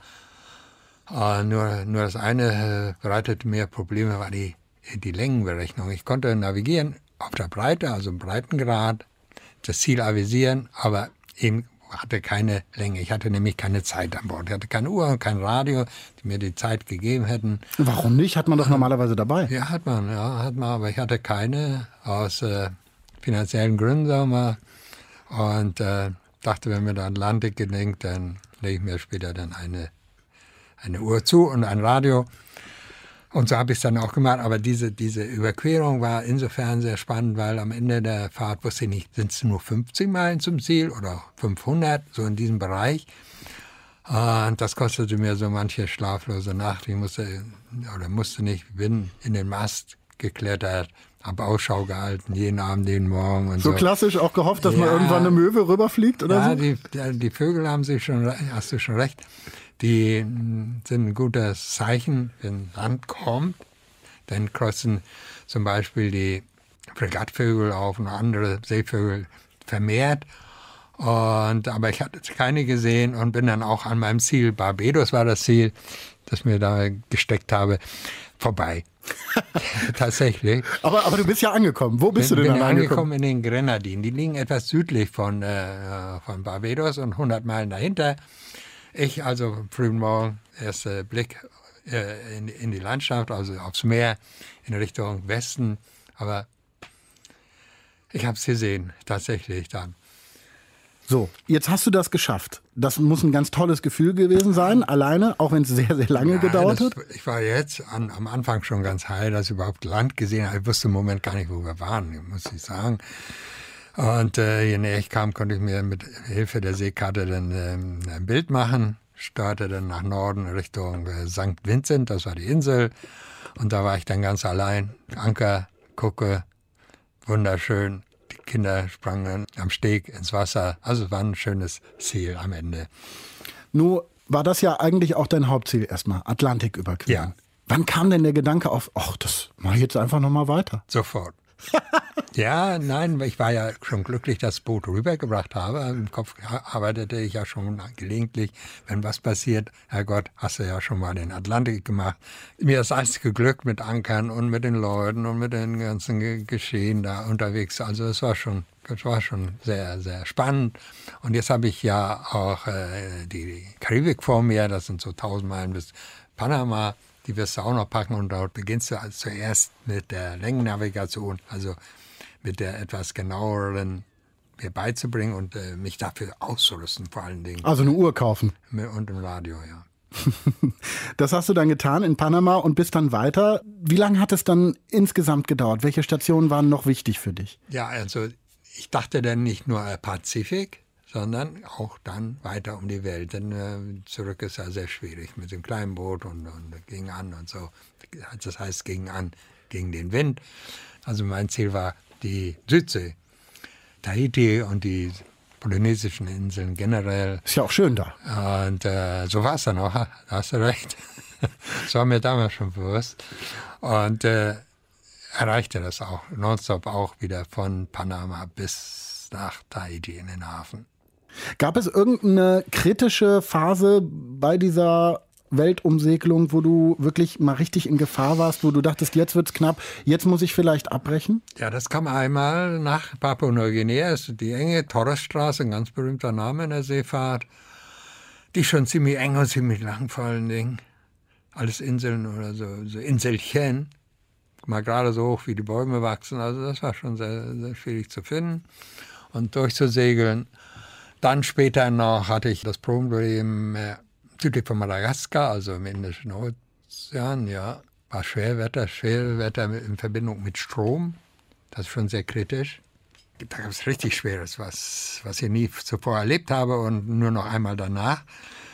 Nur das eine bereitete mir Probleme, war die Längenberechnung. Ich konnte navigieren auf der Breite, also im Breitengrad, das Ziel avisieren, aber eben hatte keine Länge. Ich hatte nämlich keine Zeit an Bord. Ich hatte keine Uhr und kein Radio, die mir die Zeit gegeben hätten. Warum nicht? Hat man doch normalerweise dabei. Ja, hat man, aber ich hatte keine aus finanziellen Gründen, sagen wir mal. Und dachte, wenn mir der Atlantik gelingt, dann lege ich mir später dann eine Uhr zu und ein Radio. Und so habe ich es dann auch gemacht. Aber diese Überquerung war insofern sehr spannend, weil am Ende der Fahrt wusste ich nicht, sind es nur 50 Meilen zum Ziel oder 500, so in diesem Bereich. Und das kostete mir so manche schlaflose Nacht. Ich musste nicht, bin in den Mast geklettert, habe Ausschau gehalten, jeden Abend, jeden Morgen. Und so klassisch auch gehofft, dass mal irgendwann eine Möwe rüberfliegt oder so? Ja, die Vögel haben sich schon, hast du schon recht. Die sind ein gutes Zeichen, wenn Land kommt. Dann kreuzen zum Beispiel die Fregattvögel auf und andere Seevögel vermehrt. Aber ich hatte keine gesehen und bin dann auch an meinem Ziel, Barbados war das Ziel, das mir da gesteckt habe, vorbei. Tatsächlich. Aber du bist ja angekommen. Wo bist du denn dann angekommen? In den Grenadinen. Die liegen etwas südlich von Barbados und 100 Meilen dahinter. Ich also am frühen Morgen, erster Blick in die Landschaft, also aufs Meer, in Richtung Westen. Aber ich habe es gesehen, tatsächlich dann. So, jetzt hast du das geschafft. Das muss ein ganz tolles Gefühl gewesen sein, alleine, auch wenn es sehr, sehr lange gedauert hat. Ich war jetzt am Anfang schon ganz heil, dass ich überhaupt Land gesehen habe. Ich wusste im Moment gar nicht, wo wir waren, muss ich sagen. Und je näher ich kam, konnte ich mir mit Hilfe der Seekarte dann ein Bild machen. Steuerte dann nach Norden Richtung St. Vincent, das war die Insel. Und da war ich dann ganz allein. Anker, gucke, wunderschön. Die Kinder sprangen am Steg ins Wasser. Also es war ein schönes Ziel am Ende. Nun war das ja eigentlich auch dein Hauptziel erstmal, Atlantik überqueren. Ja. Wann kam denn der Gedanke auf, das mache ich jetzt einfach nochmal weiter? Sofort. Ja, nein, ich war ja schon glücklich, dass das Boot rübergebracht habe. Im Kopf arbeitete ich ja schon gelegentlich, wenn was passiert, Herrgott, hast du ja schon mal den Atlantik gemacht. Mir ist alles geglückt mit Ankern und mit den Leuten und mit den ganzen Geschehen da unterwegs. Also es war schon sehr, sehr spannend. Und jetzt habe ich ja auch die Karibik vor mir, das sind so 1000 Meilen bis Panama. Die wirst du auch noch packen und dort beginnst du also zuerst mit der Längennavigation, also mit der etwas genaueren mir beizubringen und mich dafür auszurüsten vor allen Dingen. Also eine Uhr kaufen. Und ein Radio, ja. Das hast du dann getan in Panama und bist dann weiter. Wie lange hat es dann insgesamt gedauert? Welche Stationen waren noch wichtig für dich? Ja, also ich dachte dann nicht nur Pazifik, sondern auch dann weiter um die Welt. Denn zurück ist ja sehr schwierig mit dem kleinen Boot und ging an und so. Das heißt, ging an gegen den Wind. Also mein Ziel war die Südsee, Tahiti und die polynesischen Inseln generell. Ist ja auch schön da. Und so war es dann auch, da hast du recht. Das war mir damals schon bewusst. Und erreichte das auch, nonstop auch wieder von Panama bis nach Tahiti in den Hafen. Gab es irgendeine kritische Phase bei dieser Weltumsegelung, wo du wirklich mal richtig in Gefahr warst, wo du dachtest, jetzt wird's knapp, jetzt muss ich vielleicht abbrechen? Ja, das kam einmal nach Papua-Neuguinea, ist die enge Torresstraße, ein ganz berühmter Name in der Seefahrt, die schon ziemlich eng und ziemlich lang vor allen Dingen. Alles Inseln oder so Inselchen, mal gerade so hoch wie die Bäume wachsen, also das war schon sehr, sehr schwierig zu finden und durchzusegeln. Dann später noch hatte ich das Problem südlich von Madagaskar, also im Indischen Ozean, ja, war Schwerwetter in Verbindung mit Strom. Das ist schon sehr kritisch. Da gab es richtig Schweres, was ich nie zuvor erlebt habe und nur noch einmal danach.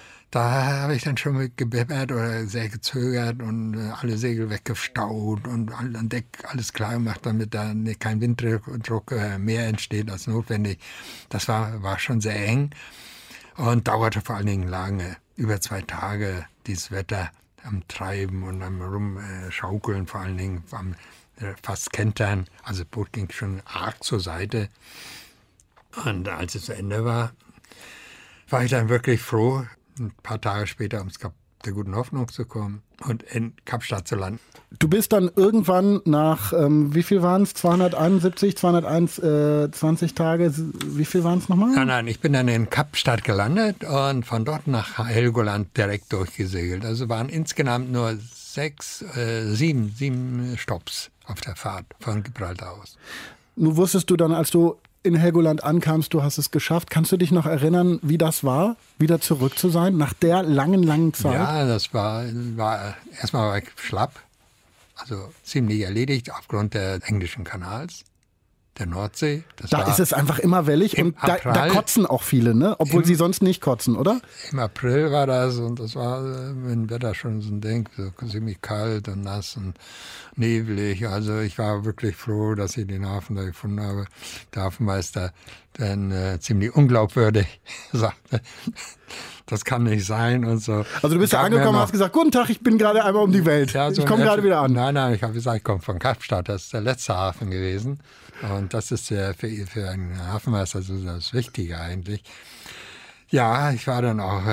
Da habe ich dann schon mit gebibbert oder sehr gezögert und alle Segel weggestaut und an Deck alles klar gemacht, damit da kein Winddruck mehr entsteht als notwendig. Das war schon sehr eng und dauerte vor allen Dingen lange. Über 2 Tage dieses Wetter am Treiben und am Rumschaukeln, vor allen Dingen am fast kentern. Also das Boot ging schon arg zur Seite. Und als es zu Ende war, war ich dann wirklich froh, ein paar Tage später ums Kap der Guten Hoffnung zu kommen und in Kapstadt zu landen. Du bist dann irgendwann nach, wie viel waren es? 271, 221 Tage, wie viel waren es nochmal? Nein, ich bin dann in Kapstadt gelandet und von dort nach Helgoland direkt durchgesegelt. Also waren insgesamt nur 7 Stopps auf der Fahrt von Gibraltar aus. Nun wusstest du dann, als du in Helgoland ankamst, du hast es geschafft. Kannst du dich noch erinnern, wie das war, wieder zurück zu sein, nach der langen Zeit? Ja, das war erstmal war ich schlapp, also ziemlich erledigt aufgrund des Englischen Kanals, der Nordsee. Da ist es einfach immer wellig und da kotzen auch viele, ne? Obwohl sie sonst nicht kotzen, oder? Im April war das und das war, wenn Wetter schon so ein Ding, so ziemlich kalt und nass und neblig. Also ich war wirklich froh, dass ich den Hafen da gefunden habe. Der Hafenmeister dann ziemlich unglaubwürdig sagte, das kann nicht sein und so. Also du bist da angekommen und hast gesagt, guten Tag, ich bin gerade einmal um die Welt. Ja, so ich komme gerade wieder an. Nein, ich habe gesagt, ich komme von Kapstadt. Das ist der letzte Hafen gewesen. Und das ist ja für einen Hafenmeister so das Wichtige eigentlich. Ja, ich war dann auch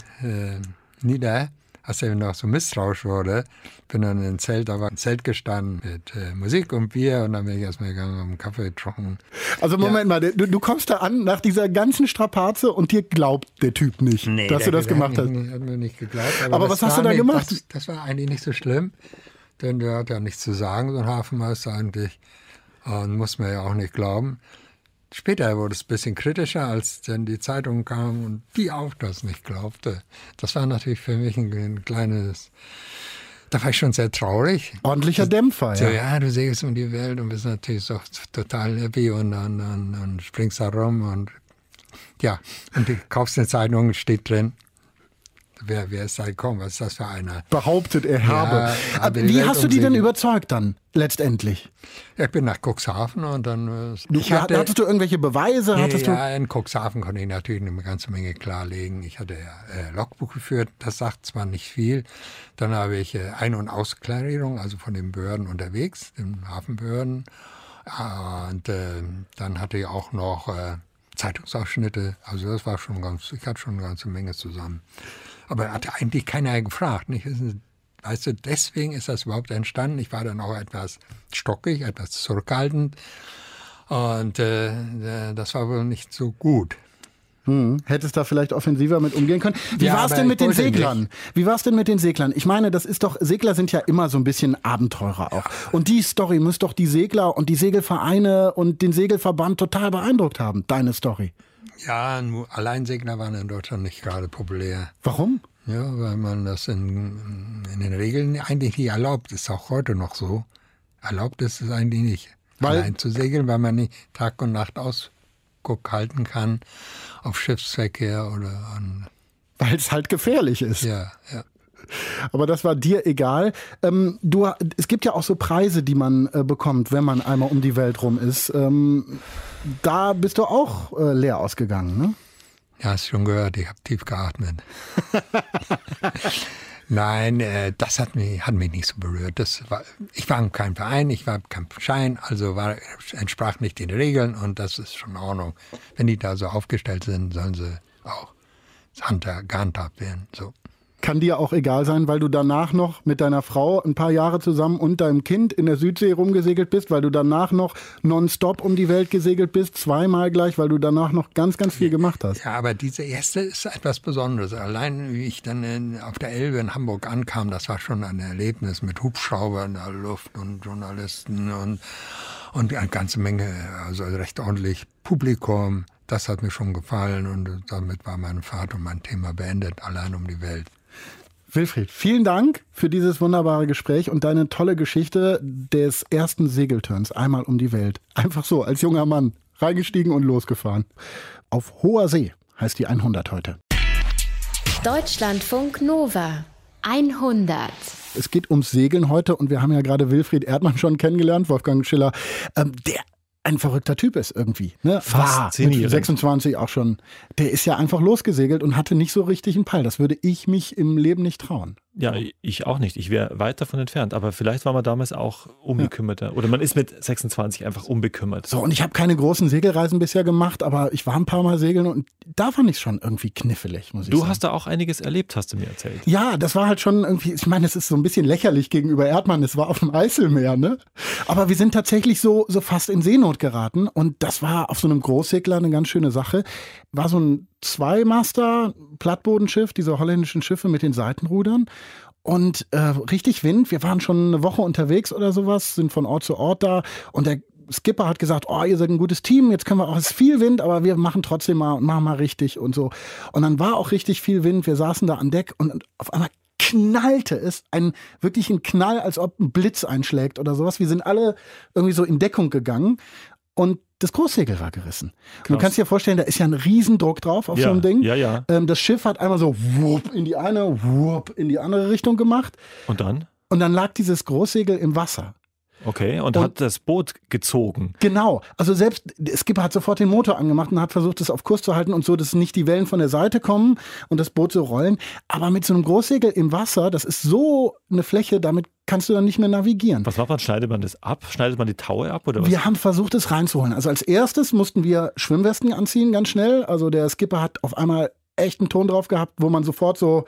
nieder, als er noch so misstrauisch wurde. Bin dann in Zelt, da war ein Zelt gestanden mit Musik und Bier und dann bin ich erstmal gegangen, einen Kaffee getrunken. Also Moment mal, du kommst da an nach dieser ganzen Strapaze und dir glaubt der Typ nicht, dass du das gemacht hast. Nee, hat mir nicht geglaubt. Aber was hast du da gemacht? Das war eigentlich nicht so schlimm, denn der hat ja nichts zu sagen, so ein Hafenmeister eigentlich. Und muss man ja auch nicht glauben. Später wurde es ein bisschen kritischer, als dann die Zeitung kam und die auch das nicht glaubte. Das war natürlich für mich ein kleines, da war ich schon sehr traurig. Ordentlicher Dämpfer, so, ja. Du segelst um die Welt und bist natürlich so total happy und springst da rum und ja, und du kaufst eine Zeitung, steht drin, wer ist da gekommen, was ist das für einer? Behauptet, er habe. Aber wie hast du die denn überzeugt dann, letztendlich? Ja, ich bin nach Cuxhaven und dann... hattest du irgendwelche Beweise? In Cuxhaven konnte ich natürlich eine ganze Menge klarlegen. Ich hatte Logbuch geführt, das sagt zwar nicht viel. Dann habe ich Ein- und Ausklarierung, also von den Behörden unterwegs, den Hafenbehörden. Und dann hatte ich auch noch Zeitungsausschnitte. Also das war ich hatte schon eine ganze Menge zusammen. Aber hat eigentlich keiner gefragt. Nicht? Weißt du, deswegen ist das überhaupt entstanden. Ich war dann auch etwas stockig, etwas zurückhaltend. Und das war wohl nicht so gut. Hättest da vielleicht offensiver mit umgehen können. Wie war es denn mit den Seglern? Wie war es denn mit den Seglern? Ich meine, das ist doch, Segler sind ja immer so ein bisschen Abenteurer auch. Und die Story muss doch die Segler und die Segelvereine und den Segelverband total beeindruckt haben, deine Story. Ja, nur Alleinsegler waren in Deutschland nicht gerade populär. Warum? Ja, weil man das in den Regeln eigentlich nicht erlaubt. Ist auch heute noch so. Erlaubt ist es eigentlich nicht, allein zu segeln, weil man nicht Tag und Nacht Ausguck halten kann auf Schiffsverkehr oder an. Weil es halt gefährlich ist. Ja. Aber das war dir egal. Es gibt ja auch so Preise, die man bekommt, wenn man einmal um die Welt rum ist. Da bist du auch leer ausgegangen, ne? Ja, hast schon gehört, ich habe tief geatmet. Nein, das hat mich nicht so berührt. Ich war kein Verein, ich war kein Schein, also entsprach nicht den Regeln und das ist schon in Ordnung. Wenn die da so aufgestellt sind, sollen sie auch gehandhabt werden. So. Kann dir auch egal sein, weil du danach noch mit deiner Frau ein paar Jahre zusammen und deinem Kind in der Südsee rumgesegelt bist, weil du danach noch nonstop um die Welt gesegelt bist, zweimal gleich, weil du danach noch ganz, ganz viel gemacht hast. Ja, aber diese erste ist etwas Besonderes. Allein wie ich dann auf der Elbe in Hamburg ankam, das war schon ein Erlebnis mit Hubschraubern in der Luft und Journalisten und eine ganze Menge, also recht ordentlich Publikum. Das hat mir schon gefallen und damit war meine Fahrt und mein Thema beendet, allein um die Welt. Wilfried, vielen Dank für dieses wunderbare Gespräch und deine tolle Geschichte des ersten Segelturns einmal um die Welt. Einfach so, als junger Mann, reingestiegen und losgefahren. Auf hoher See heißt die 100 heute. Deutschlandfunk Nova 100. Es geht ums Segeln heute und wir haben ja gerade Wilfried Erdmann schon kennengelernt, Wolfgang Schiller, der ein verrückter Typ ist irgendwie. Ne? Faszinierend. Mit 26 auch schon. Der ist ja einfach losgesegelt und hatte nicht so richtig einen Peil. Das würde ich mich im Leben nicht trauen. Ja, ich auch nicht. Ich wäre weit davon entfernt. Aber vielleicht war man damals auch unbekümmerter. Oder man ist mit 26 einfach unbekümmert. So, und ich habe keine großen Segelreisen bisher gemacht, aber ich war ein paar Mal segeln und da fand ich es schon irgendwie knifflig, muss ich sagen. Du hast da auch einiges erlebt, hast du mir erzählt. Ja, das war halt schon irgendwie, ich meine, es ist so ein bisschen lächerlich gegenüber Erdmann, es war auf dem Eiselmeer, ne? Aber wir sind tatsächlich so fast in Seenot geraten und das war auf so einem Großsegler eine ganz schöne Sache. War so ein Zweimaster-Plattbodenschiff, diese holländischen Schiffe mit den Seitenrudern. Und richtig Wind, wir waren schon eine Woche unterwegs oder sowas, sind von Ort zu Ort da und der Skipper hat gesagt, oh, ihr seid ein gutes Team, jetzt können wir auch, es ist viel Wind, aber wir machen trotzdem mal und machen mal richtig und so. Und dann war auch richtig viel Wind, wir saßen da an Deck und auf einmal knallte es, wirklich ein Knall, als ob ein Blitz einschlägt oder sowas. Wir sind alle irgendwie so in Deckung gegangen und das Großsegel war gerissen. Du kannst dir vorstellen, da ist ja ein Riesendruck drauf auf so einem Ding. Ja. Das Schiff hat einmal so wupp in die eine, wupp in die andere Richtung gemacht. Und dann? Und dann lag dieses Großsegel im Wasser. Okay, und hat das Boot gezogen. Genau, also selbst der Skipper hat sofort den Motor angemacht und hat versucht, es auf Kurs zu halten und so, dass nicht die Wellen von der Seite kommen und das Boot so rollen. Aber mit so einem Großsegel im Wasser, das ist so eine Fläche, damit kannst du dann nicht mehr navigieren. Was macht man? Schneidet man das ab? Schneidet man die Taue ab? Oder was? Wir haben versucht, es reinzuholen. Also als erstes mussten wir Schwimmwesten anziehen, ganz schnell. Also der Skipper hat auf einmal echt einen Ton drauf gehabt, wo man sofort so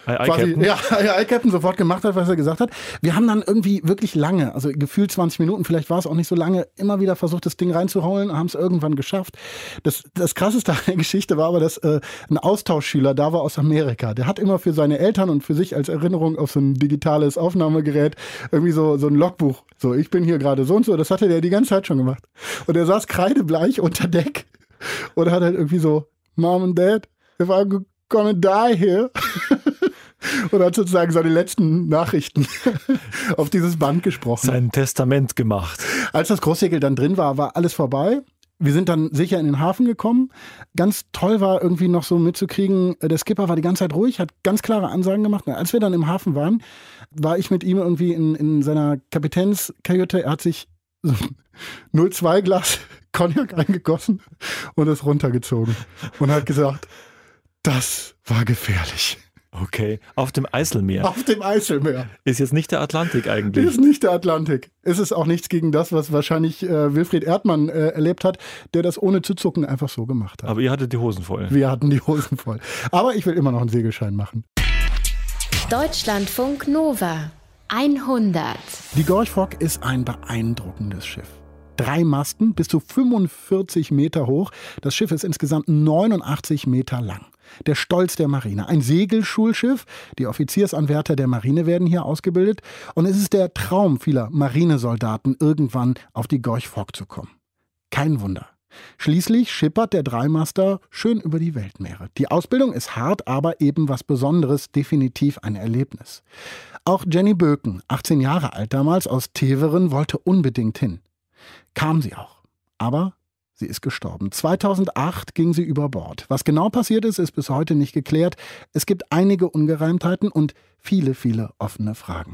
Captain sofort gemacht hat, was er gesagt hat. Wir haben dann irgendwie wirklich lange, also gefühlt 20 Minuten, vielleicht war es auch nicht so lange, immer wieder versucht, das Ding reinzuholen und haben es irgendwann geschafft. Das Krasseste an der Geschichte war aber, dass ein Austauschschüler da war aus Amerika. Der hat immer für seine Eltern und für sich als Erinnerung auf so ein digitales Aufnahmegerät irgendwie so ein Logbuch. So, ich bin hier gerade so und so. Das hatte der die ganze Zeit schon gemacht. Und er saß kreidebleich unter Deck und hat halt irgendwie so, Mom and Dad, if I'm gonna die here. Und hat sozusagen seine letzten Nachrichten auf dieses Band gesprochen. Sein Testament gemacht. Als das Großsegel dann drin war, war alles vorbei. Wir sind dann sicher in den Hafen gekommen. Ganz toll war irgendwie noch so mitzukriegen, der Skipper war die ganze Zeit ruhig, hat ganz klare Ansagen gemacht. Als wir dann im Hafen waren, war ich mit ihm irgendwie in seiner Kapitänskajüte. Er hat sich so ein 0,2 Glas Cognac eingegossen und es runtergezogen. Und hat gesagt, das war gefährlich. Okay, auf dem Eiselmeer. Auf dem Eiselmeer. Ist jetzt nicht der Atlantik eigentlich. Ist nicht der Atlantik. Es ist auch nichts gegen das, was wahrscheinlich Wilfried Erdmann erlebt hat, der das ohne zu zucken einfach so gemacht hat. Aber ihr hattet die Hosen voll. Wir hatten die Hosen voll. Aber ich will immer noch einen Segelschein machen. Deutschlandfunk Nova 100. Die Gorch Fock ist ein beeindruckendes Schiff. 3 Masten, bis zu 45 Meter hoch. Das Schiff ist insgesamt 89 Meter lang. Der Stolz der Marine. Ein Segelschulschiff. Die Offiziersanwärter der Marine werden hier ausgebildet. Und es ist der Traum vieler Marinesoldaten, irgendwann auf die Gorch Fock zu kommen. Kein Wunder. Schließlich schippert der Dreimaster schön über die Weltmeere. Die Ausbildung ist hart, aber eben was Besonderes, definitiv ein Erlebnis. Auch Jenny Böken, 18 Jahre alt damals, aus Teveren, wollte unbedingt hin. Kam sie auch. Aber sie ist gestorben. 2008 ging sie über Bord. Was genau passiert ist, ist bis heute nicht geklärt. Es gibt einige Ungereimtheiten und viele, viele offene Fragen.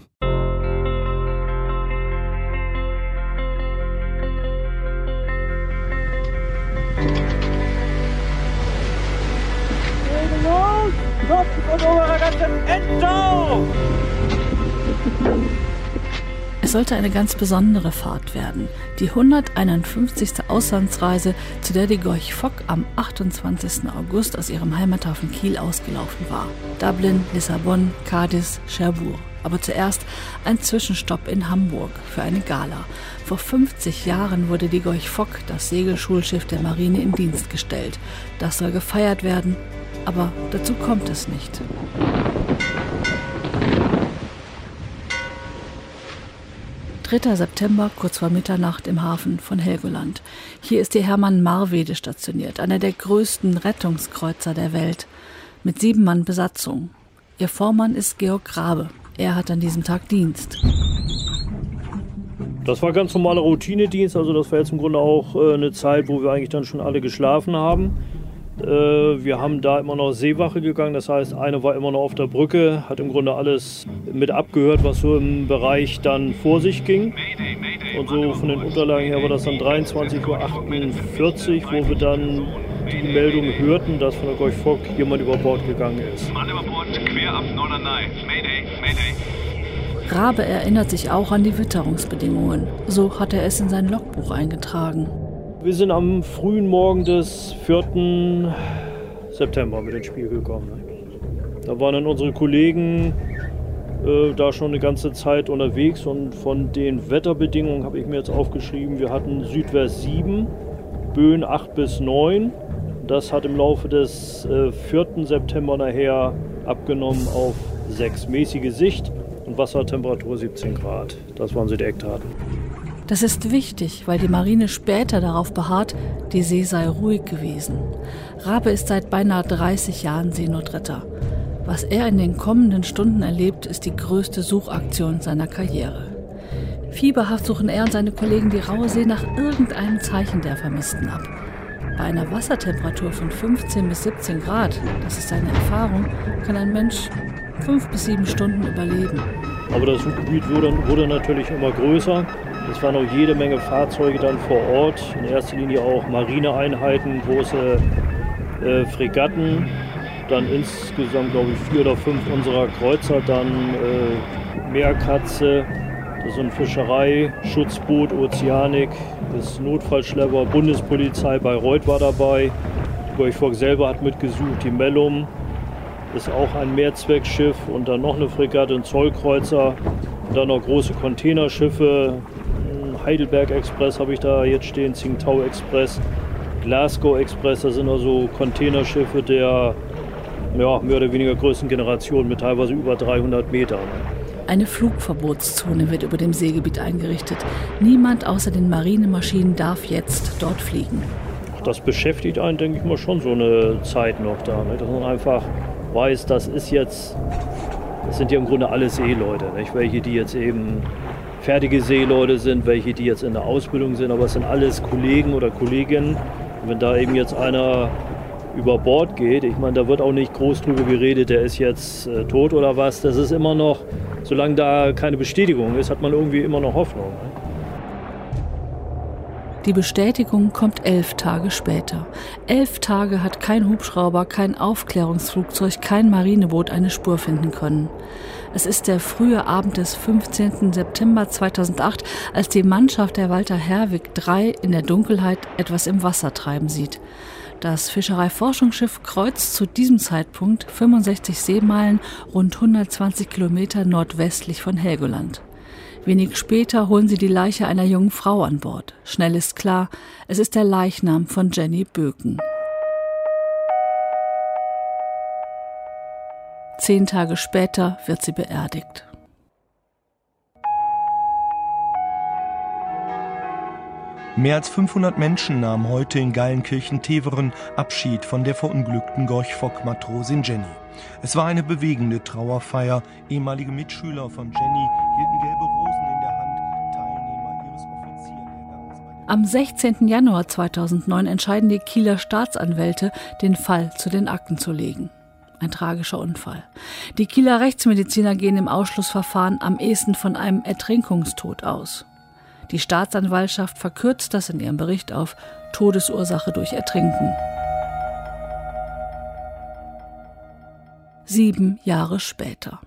Es sollte eine ganz besondere Fahrt werden. Die 151. Auslandsreise, zu der die Gorch Fock am 28. August aus ihrem Heimathafen Kiel ausgelaufen war. Dublin, Lissabon, Cadiz, Cherbourg. Aber zuerst ein Zwischenstopp in Hamburg für eine Gala. Vor 50 Jahren wurde die Gorch Fock, das Segelschulschiff der Marine, in Dienst gestellt. Das soll gefeiert werden, aber dazu kommt es nicht. »3. September, kurz vor Mitternacht im Hafen von Helgoland. Hier ist die Hermann Marwede stationiert, einer der größten Rettungskreuzer der Welt, mit 7 Mann Besatzung. Ihr Vormann ist Georg Grabe. Er hat an diesem Tag Dienst. Das war ganz normaler Routinedienst, also das war jetzt im Grunde auch eine Zeit, wo wir eigentlich dann schon alle geschlafen haben. Wir haben da immer noch Seewache gegangen, das heißt, eine war immer noch auf der Brücke, hat im Grunde alles mit abgehört, was so im Bereich dann vor sich ging. Und so von den Unterlagen her war das dann 23:48 Uhr, wo wir dann die Meldung hörten, dass von der Gorch Fock jemand über Bord gegangen ist. Mann über Bord, quer ab Norderney. Mayday, Mayday. Rabe erinnert sich auch an die Witterungsbedingungen. So hat er es in sein Logbuch eingetragen. Wir sind am frühen Morgen des 4. September mit ins Spiel gekommen. Da waren dann unsere Kollegen da schon eine ganze Zeit unterwegs und von den Wetterbedingungen habe ich mir jetzt aufgeschrieben, wir hatten Südwest 7, Böen 8 bis 9. Das hat im Laufe des 4. September nachher abgenommen auf 6. Mäßige Sicht und Wassertemperatur 17 Grad. Das waren so die Eckdaten. Das ist wichtig, weil die Marine später darauf beharrt, die See sei ruhig gewesen. Rabe ist seit beinahe 30 Jahren Seenotretter. Was er in den kommenden Stunden erlebt, ist die größte Suchaktion seiner Karriere. Fieberhaft suchen er und seine Kollegen die raue See nach irgendeinem Zeichen der Vermissten ab. Bei einer Wassertemperatur von 15 bis 17 Grad, das ist seine Erfahrung, kann ein Mensch 5 bis 7 Stunden überleben. Aber das Suchgebiet wurde natürlich immer größer. Es waren auch jede Menge Fahrzeuge dann vor Ort. In erster Linie auch Marineeinheiten, große Fregatten. Dann insgesamt, glaube ich, 4 oder 5 unserer Kreuzer, dann Meerkatze, das ist ein Fischerei-Schutzboot, Ozeanik, das Notfallschlepper, Bundespolizei Bayreuth war dabei. Die Gorch Fock selber hat mitgesucht, die Mellum ist auch ein Mehrzweckschiff und dann noch eine Fregatte, ein Zollkreuzer und dann noch große Containerschiffe. Heidelberg Express habe ich da jetzt stehen, Tsingtao Express, Glasgow Express, das sind also Containerschiffe der mehr oder weniger größten Generation mit teilweise über 300 Metern. Eine Flugverbotszone wird über dem Seegebiet eingerichtet. Niemand außer den Marinemaschinen darf jetzt dort fliegen. Das beschäftigt einen, denke ich mal, schon so eine Zeit noch da. Ne? Dass man einfach weiß, das sind ja im Grunde alle Seeleute. Nicht? Welche, die jetzt eben fertige Seeleute sind, welche, die jetzt in der Ausbildung sind. Aber es sind alles Kollegen oder Kolleginnen. Und wenn da eben jetzt einer über Bord geht, ich meine, da wird auch nicht groß drüber geredet, der ist jetzt tot oder was. Das ist immer noch, solange da keine Bestätigung ist, hat man irgendwie immer noch Hoffnung. Ne? Die Bestätigung kommt 11 Tage später. 11 Tage hat kein Hubschrauber, kein Aufklärungsflugzeug, kein Marineboot eine Spur finden können. Es ist der frühe Abend des 15. September 2008, als die Mannschaft der Walter Herwig 3 in der Dunkelheit etwas im Wasser treiben sieht. Das Fischereiforschungsschiff kreuzt zu diesem Zeitpunkt 65 Seemeilen, rund 120 Kilometer nordwestlich von Helgoland. Wenig später holen sie die Leiche einer jungen Frau an Bord. Schnell ist klar, es ist der Leichnam von Jenny Böken. 10 Tage später wird sie beerdigt. Mehr als 500 Menschen nahmen heute in Geilenkirchen-Teveren Abschied von der verunglückten Gorch Fock-Matrosin Jenny. Es war eine bewegende Trauerfeier. Ehemalige Mitschüler von Jenny hielten gelbe Rosen in der Hand, Teilnehmer ihres Offizierlehrgangs. Am 16. Januar 2009 entscheiden die Kieler Staatsanwälte, den Fall zu den Akten zu legen. Ein tragischer Unfall. Die Kieler Rechtsmediziner gehen im Ausschlussverfahren am ehesten von einem Ertrinkungstod aus. Die Staatsanwaltschaft verkürzt das in ihrem Bericht auf Todesursache durch Ertrinken. 7 Jahre später.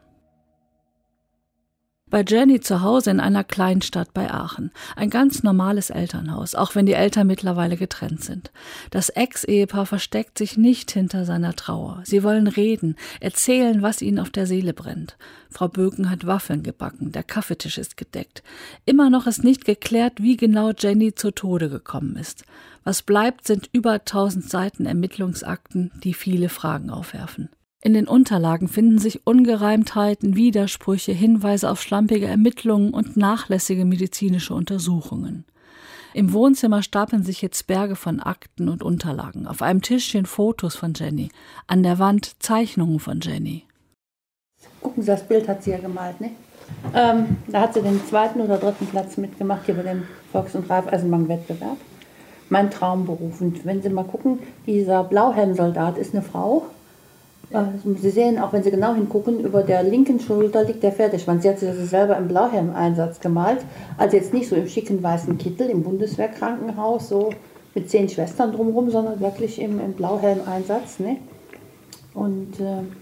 Bei Jenny zu Hause in einer Kleinstadt bei Aachen. Ein ganz normales Elternhaus, auch wenn die Eltern mittlerweile getrennt sind. Das Ex-Ehepaar versteckt sich nicht hinter seiner Trauer. Sie wollen reden, erzählen, was ihnen auf der Seele brennt. Frau Böken hat Waffeln gebacken, der Kaffeetisch ist gedeckt. Immer noch ist nicht geklärt, wie genau Jenny zu Tode gekommen ist. Was bleibt, sind über 1000 Seiten Ermittlungsakten, die viele Fragen aufwerfen. In den Unterlagen finden sich Ungereimtheiten, Widersprüche, Hinweise auf schlampige Ermittlungen und nachlässige medizinische Untersuchungen. Im Wohnzimmer stapeln sich jetzt Berge von Akten und Unterlagen. Auf einem Tisch stehen Fotos von Jenny, an der Wand Zeichnungen von Jenny. Gucken Sie, das Bild hat sie ja gemalt, ne? Da hat sie den 2. oder 3. Platz mitgemacht hier bei dem Volks- und Raiffeisenbank-Wettbewerb. Mein Traumberuf. Und wenn Sie mal gucken, dieser Blauhelmsoldat ist eine Frau. Sie sehen, auch wenn Sie genau hingucken, über der linken Schulter liegt der Pferdeschwanz. Sie hat sich das selber im Blauhelm-Einsatz gemalt. Also jetzt nicht so im schicken weißen Kittel im Bundeswehrkrankenhaus, so mit 10 Schwestern drumherum, sondern wirklich im Blauhelm-Einsatz. Ne? Und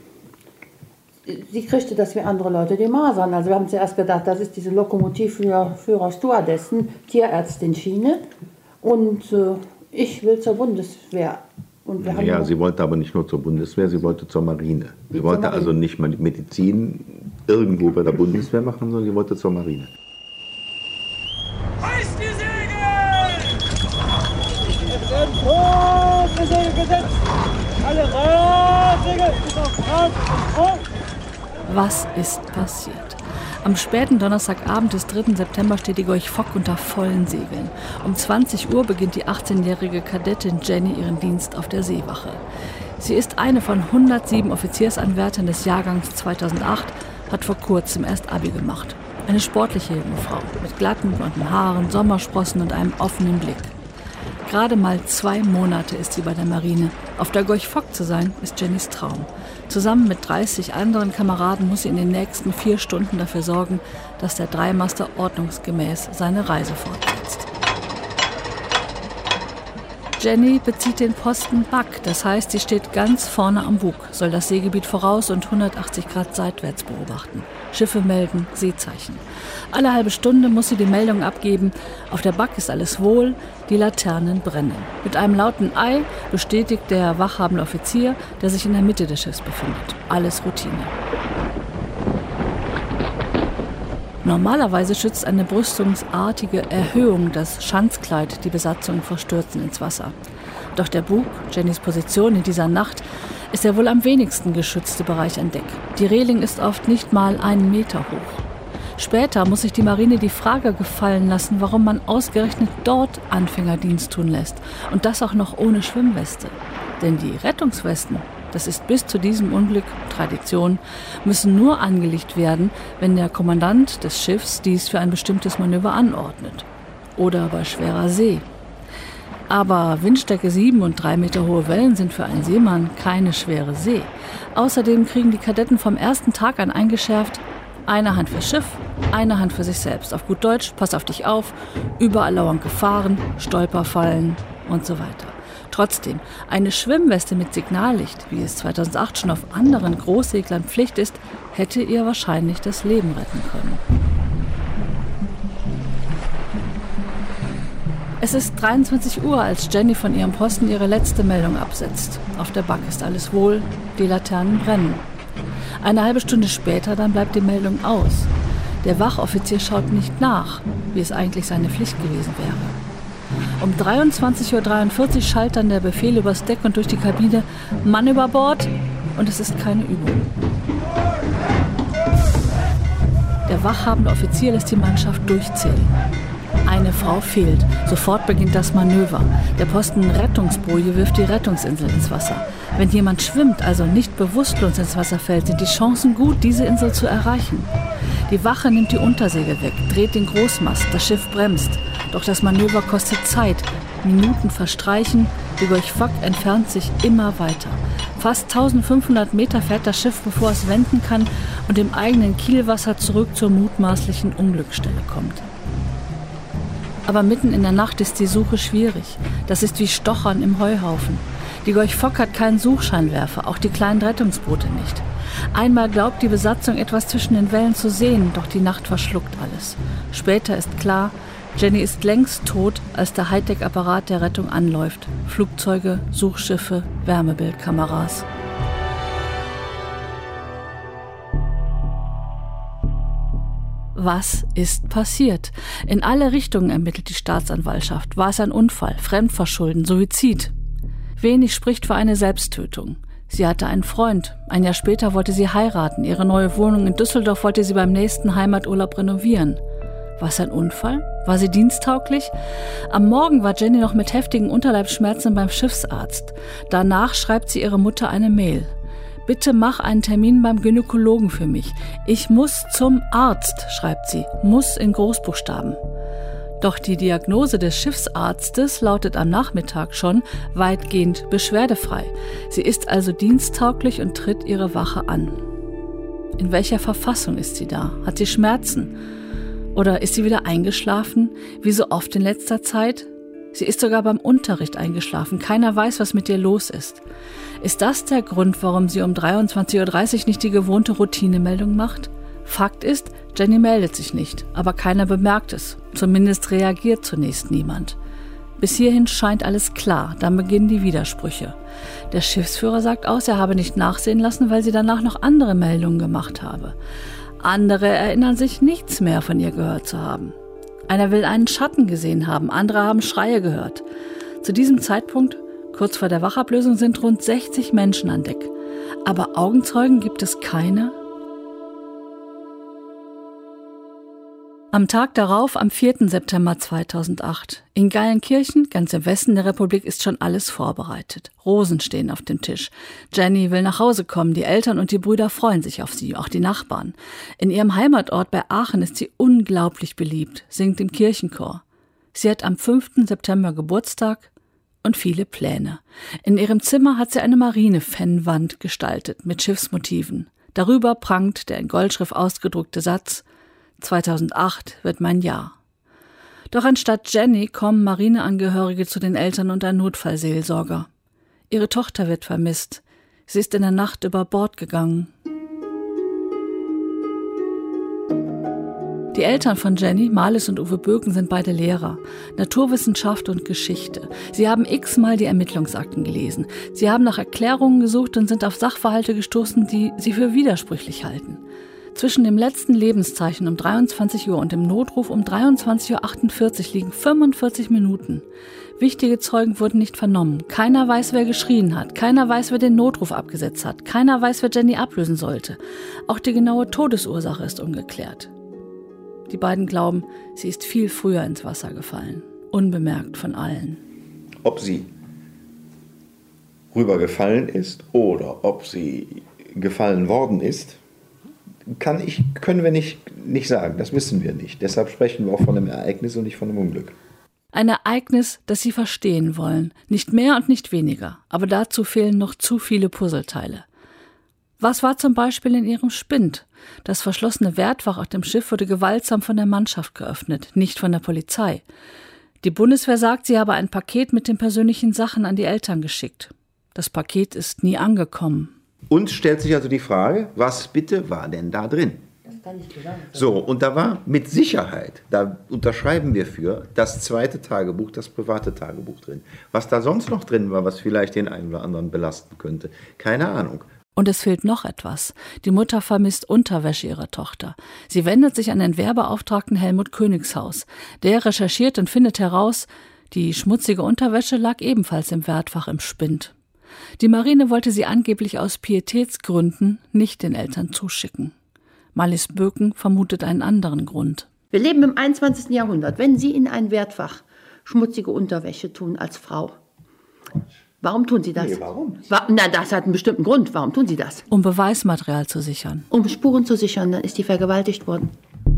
sie kriegte das wie andere Leute die Masern. Also wir haben zuerst gedacht, das ist diese Lokomotivführer Stewardessen, Tierärztin Schiene. Und ich will zur Bundeswehr. Und wir haben sie wollte aber nicht nur zur Bundeswehr, sie wollte zur Marine. Sie wollte also nicht mal Medizin irgendwo bei der Bundeswehr machen, sondern sie wollte zur Marine. Reiß die Segel! Es werden große Segel gesetzt! Alle Radsegel! Was ist passiert? Am späten Donnerstagabend des 3. September steht die Gorch Fock unter vollen Segeln. Um 20 Uhr beginnt die 18-jährige Kadettin Jenny ihren Dienst auf der Seewache. Sie ist eine von 107 Offiziersanwärtern des Jahrgangs 2008, hat vor kurzem erst Abi gemacht. Eine sportliche junge Frau mit glatten blonden Haaren, Sommersprossen und einem offenen Blick. Gerade mal 2 Monate ist sie bei der Marine. Auf der Gorch Fock zu sein, ist Jennys Traum. Zusammen mit 30 anderen Kameraden muss sie in den nächsten 4 Stunden dafür sorgen, dass der Dreimaster ordnungsgemäß seine Reise fortsetzt. Jenny bezieht den Posten Back, das heißt, sie steht ganz vorne am Bug, soll das Seegebiet voraus und 180 Grad seitwärts beobachten. Schiffe melden, Seezeichen. Alle halbe Stunde muss sie die Meldung abgeben, auf der Back ist alles wohl, die Laternen brennen. Mit einem lauten Ei bestätigt der wachhabende Offizier, der sich in der Mitte des Schiffs befindet. Alles Routine. Normalerweise schützt eine brüstungsartige Erhöhung das Schanzkleid die Besatzung vor Stürzen ins Wasser. Doch der Bug, Jennys Position in dieser Nacht, ist der wohl am wenigsten geschützte Bereich an Deck. Die Reling ist oft nicht mal 1 Meter hoch. Später muss sich die Marine die Frage gefallen lassen, warum man ausgerechnet dort Anfängerdienst tun lässt. Und das auch noch ohne Schwimmweste. Denn die Rettungswesten, das ist bis zu diesem Unglück Tradition, müssen nur angelegt werden, wenn der Kommandant des Schiffs dies für ein bestimmtes Manöver anordnet. Oder bei schwerer See. Aber Windstärke 7 und 3 Meter hohe Wellen sind für einen Seemann keine schwere See. Außerdem kriegen die Kadetten vom ersten Tag an eingeschärft, eine Hand fürs Schiff, eine Hand für sich selbst. Auf gut Deutsch, pass auf dich auf, überall lauern Gefahren, Stolperfallen und so weiter. Trotzdem, eine Schwimmweste mit Signallicht, wie es 2008 schon auf anderen Großseglern Pflicht ist, hätte ihr wahrscheinlich das Leben retten können. Es ist 23 Uhr, als Jenny von ihrem Posten ihre letzte Meldung absetzt. Auf der Back ist alles wohl, die Laternen brennen. Eine halbe Stunde später dann bleibt die Meldung aus. Der Wachoffizier schaut nicht nach, wie es eigentlich seine Pflicht gewesen wäre. Um 23:43 Uhr schallt dann der Befehl übers Deck und durch die Kabine: Mann über Bord, und es ist keine Übung. Der wachhabende Offizier lässt die Mannschaft durchzählen. Eine Frau fehlt. Sofort beginnt das Manöver. Der Posten Rettungsboje wirft die Rettungsinsel ins Wasser. Wenn jemand schwimmt, also nicht bewusstlos ins Wasser fällt, sind die Chancen gut, diese Insel zu erreichen. Die Wache nimmt die Untersegel weg, dreht den Großmast, das Schiff bremst. Doch das Manöver kostet Zeit. Minuten verstreichen, die Gorch Fock entfernt sich immer weiter. Fast 1500 Meter fährt das Schiff, bevor es wenden kann und im eigenen Kielwasser zurück zur mutmaßlichen Unglücksstelle kommt. Aber mitten in der Nacht ist die Suche schwierig. Das ist wie Stochern im Heuhaufen. Die Gorch Fock hat keinen Suchscheinwerfer, auch die kleinen Rettungsboote nicht. Einmal glaubt die Besatzung, etwas zwischen den Wellen zu sehen, doch die Nacht verschluckt alles. Später ist klar, Jenny ist längst tot, als der Hightech-Apparat der Rettung anläuft. Flugzeuge, Suchschiffe, Wärmebildkameras. Was ist passiert? In alle Richtungen ermittelt die Staatsanwaltschaft. War es ein Unfall, Fremdverschulden, Suizid? Wenig spricht für eine Selbsttötung. Sie hatte einen Freund. Ein Jahr später wollte sie heiraten. Ihre neue Wohnung in Düsseldorf wollte sie beim nächsten Heimaturlaub renovieren. War es ein Unfall? War sie diensttauglich? Am Morgen war Jenny noch mit heftigen Unterleibsschmerzen beim Schiffsarzt. Danach schreibt sie ihrer Mutter eine Mail. Bitte mach einen Termin beim Gynäkologen für mich. Ich muss zum Arzt, schreibt sie. Muss in Großbuchstaben. Doch die Diagnose des Schiffsarztes lautet am Nachmittag schon weitgehend beschwerdefrei. Sie ist also diensttauglich und tritt ihre Wache an. In welcher Verfassung ist sie da? Hat sie Schmerzen? Oder ist sie wieder eingeschlafen, wie so oft in letzter Zeit? Sie ist sogar beim Unterricht eingeschlafen. Keiner weiß, was mit ihr los ist. Ist das der Grund, warum sie um 23.30 Uhr nicht die gewohnte Routinemeldung macht? Fakt ist, Jenny meldet sich nicht, aber keiner bemerkt es. Zumindest reagiert zunächst niemand. Bis hierhin scheint alles klar, dann beginnen die Widersprüche. Der Schiffsführer sagt aus, er habe nicht nachsehen lassen, weil sie danach noch andere Meldungen gemacht habe. Andere erinnern sich, nichts mehr von ihr gehört zu haben. Einer will einen Schatten gesehen haben, andere haben Schreie gehört. Zu diesem Zeitpunkt, kurz vor der Wachablösung, sind rund 60 Menschen an Deck. Aber Augenzeugen gibt es keine. Am Tag darauf, am 4. September 2008, in Geilenkirchen, ganz im Westen der Republik, ist schon alles vorbereitet. Rosen stehen auf dem Tisch. Jenny will nach Hause kommen, die Eltern und die Brüder freuen sich auf sie, auch die Nachbarn. In ihrem Heimatort bei Aachen ist sie unglaublich beliebt, singt im Kirchenchor. Sie hat am 5. September Geburtstag und viele Pläne. In ihrem Zimmer hat sie eine Marine-Fanwand gestaltet mit Schiffsmotiven. Darüber prangt der in Goldschrift ausgedruckte Satz: 2008 wird mein Jahr. Doch anstatt Jenny kommen Marineangehörige zu den Eltern und ein Notfallseelsorger. Ihre Tochter wird vermisst. Sie ist in der Nacht über Bord gegangen. Die Eltern von Jenny, Marlis und Uwe Böken, sind beide Lehrer, Naturwissenschaft und Geschichte. Sie haben x-mal die Ermittlungsakten gelesen. Sie haben nach Erklärungen gesucht und sind auf Sachverhalte gestoßen, die sie für widersprüchlich halten. Zwischen dem letzten Lebenszeichen um 23 Uhr und dem Notruf um 23.48 Uhr liegen 45 Minuten. Wichtige Zeugen wurden nicht vernommen. Keiner weiß, wer geschrien hat. Keiner weiß, wer den Notruf abgesetzt hat. Keiner weiß, wer Jenny ablösen sollte. Auch die genaue Todesursache ist ungeklärt. Die beiden glauben, sie ist viel früher ins Wasser gefallen. Unbemerkt von allen. Ob sie rübergefallen ist oder ob sie gefallen worden ist, können wir nicht sagen. Das wissen wir nicht. Deshalb sprechen wir auch von einem Ereignis und nicht von einem Unglück. Ein Ereignis, das Sie verstehen wollen. Nicht mehr und nicht weniger. Aber dazu fehlen noch zu viele Puzzleteile. Was war zum Beispiel in Ihrem Spind? Das verschlossene Wertfach auf dem Schiff wurde gewaltsam von der Mannschaft geöffnet, nicht von der Polizei. Die Bundeswehr sagt, sie habe ein Paket mit den persönlichen Sachen an die Eltern geschickt. Das Paket ist nie angekommen. Uns stellt sich also die Frage, was bitte war denn da drin? Das kann ich sagen. So, und da war mit Sicherheit, da unterschreiben wir für, das zweite Tagebuch, das private Tagebuch drin. Was da sonst noch drin war, was vielleicht den einen oder anderen belasten könnte, keine Ahnung. Und es fehlt noch etwas. Die Mutter vermisst Unterwäsche ihrer Tochter. Sie wendet sich an den Wehrbeauftragten Helmut Königshaus. Der recherchiert und findet heraus, die schmutzige Unterwäsche lag ebenfalls im Wertfach im Spind. Die Marine wollte sie angeblich aus Pietätsgründen nicht den Eltern zuschicken. Marlis Böken vermutet einen anderen Grund. Wir leben im 21. Jahrhundert. Wenn Sie in ein Wertfach schmutzige Unterwäsche tun als Frau, warum tun Sie das? Nee, warum? Das hat einen bestimmten Grund. Warum tun Sie das? Um Beweismaterial zu sichern. Um Spuren zu sichern, dann ist die vergewaltigt worden.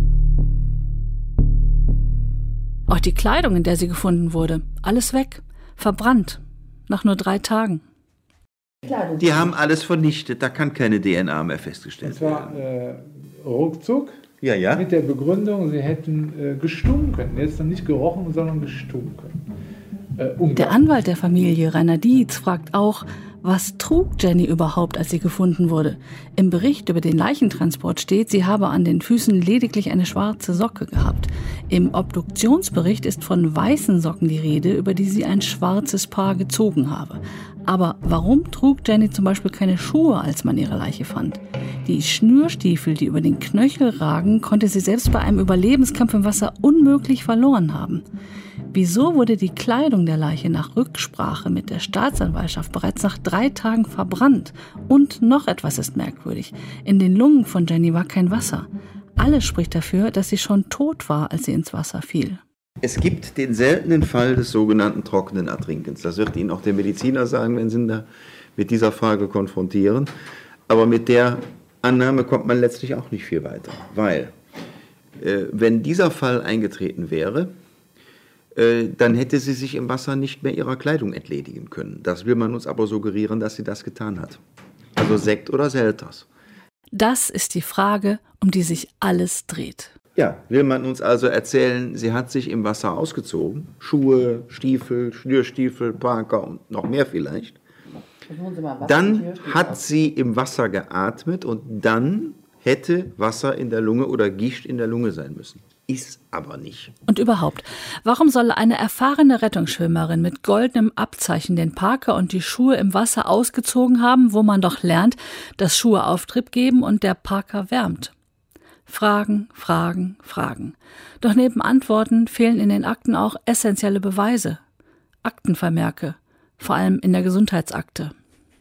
Auch die Kleidung, in der sie gefunden wurde, alles weg, verbrannt, nach nur 3 Tagen. Die haben alles vernichtet, da kann keine DNA mehr festgestellt werden. Und zwar ruckzuck, ja. Mit der Begründung, sie hätten gestunken. Jetzt nicht gerochen, sondern gestunken. Der Anwalt der Familie, Rainer Dietz, fragt auch, was trug Jenny überhaupt, als sie gefunden wurde? Im Bericht über den Leichentransport steht, sie habe an den Füßen lediglich eine schwarze Socke gehabt. Im Obduktionsbericht ist von weißen Socken die Rede, über die sie ein schwarzes Paar gezogen habe. Aber warum trug Jenny zum Beispiel keine Schuhe, als man ihre Leiche fand? Die Schnürstiefel, die über den Knöchel ragen, konnte sie selbst bei einem Überlebenskampf im Wasser unmöglich verloren haben. Wieso wurde die Kleidung der Leiche nach Rücksprache mit der Staatsanwaltschaft bereits nach 3 Tagen verbrannt? Und noch etwas ist merkwürdig. In den Lungen von Jenny war kein Wasser. Alles spricht dafür, dass sie schon tot war, als sie ins Wasser fiel. Es gibt den seltenen Fall des sogenannten trockenen Ertrinkens. Das wird Ihnen auch der Mediziner sagen, wenn Sie ihn da mit dieser Frage konfrontieren. Aber mit der Annahme kommt man letztlich auch nicht viel weiter. Weil, wenn dieser Fall eingetreten wäre, dann hätte sie sich im Wasser nicht mehr ihrer Kleidung entledigen können. Das will man uns aber suggerieren, dass sie das getan hat. Also Sekt oder Selters. Das ist die Frage, um die sich alles dreht. Ja, will man uns also erzählen, sie hat sich im Wasser ausgezogen? Schuhe, Stiefel, Schnürstiefel, Parker und noch mehr vielleicht. Dann hat sie im Wasser geatmet und dann hätte Wasser in der Lunge oder Gischt in der Lunge sein müssen. Ist aber nicht. Und überhaupt, warum soll eine erfahrene Rettungsschwimmerin mit goldenem Abzeichen den Parker und die Schuhe im Wasser ausgezogen haben, wo man doch lernt, dass Schuhe Auftrieb geben und der Parker wärmt? Fragen, Fragen, Fragen. Doch neben Antworten fehlen in den Akten auch essentielle Beweise. Aktenvermerke, vor allem in der Gesundheitsakte.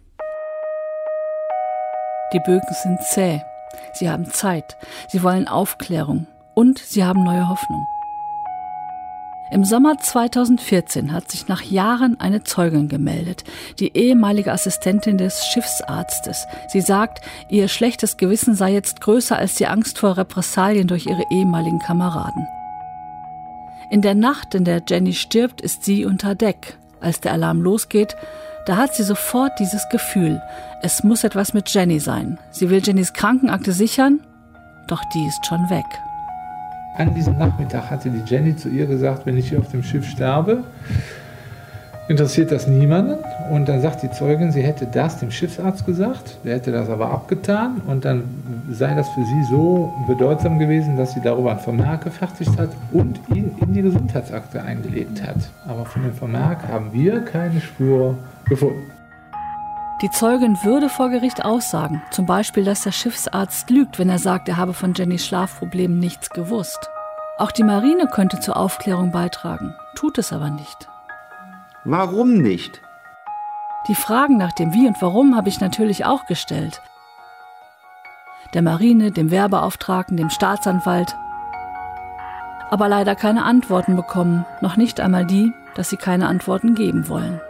Die Bögen sind zäh. Sie haben Zeit. Sie wollen Aufklärung. Und sie haben neue Hoffnung. Im Sommer 2014 hat sich nach Jahren eine Zeugin gemeldet, die ehemalige Assistentin des Schiffsarztes. Sie sagt, ihr schlechtes Gewissen sei jetzt größer als die Angst vor Repressalien durch ihre ehemaligen Kameraden. In der Nacht, in der Jenny stirbt, ist sie unter Deck. Als der Alarm losgeht, da hat sie sofort dieses Gefühl, es muss etwas mit Jenny sein. Sie will Jennys Krankenakte sichern, doch die ist schon weg. An diesem Nachmittag hatte die Jenny zu ihr gesagt, wenn ich hier auf dem Schiff sterbe, interessiert das niemanden. Und dann sagt die Zeugin, sie hätte das dem Schiffsarzt gesagt, der hätte das aber abgetan. Und dann sei das für sie so bedeutsam gewesen, dass sie darüber einen Vermerk gefertigt hat und ihn in die Gesundheitsakte eingelegt hat. Aber von dem Vermerk haben wir keine Spur gefunden. Die Zeugin würde vor Gericht aussagen, zum Beispiel, dass der Schiffsarzt lügt, wenn er sagt, er habe von Jennys Schlafproblemen nichts gewusst. Auch die Marine könnte zur Aufklärung beitragen, tut es aber nicht. Warum nicht? Die Fragen nach dem Wie und Warum habe ich natürlich auch gestellt. Der Marine, dem Wehrbeauftragten, dem Staatsanwalt. Aber leider keine Antworten bekommen, noch nicht einmal die, dass sie keine Antworten geben wollen.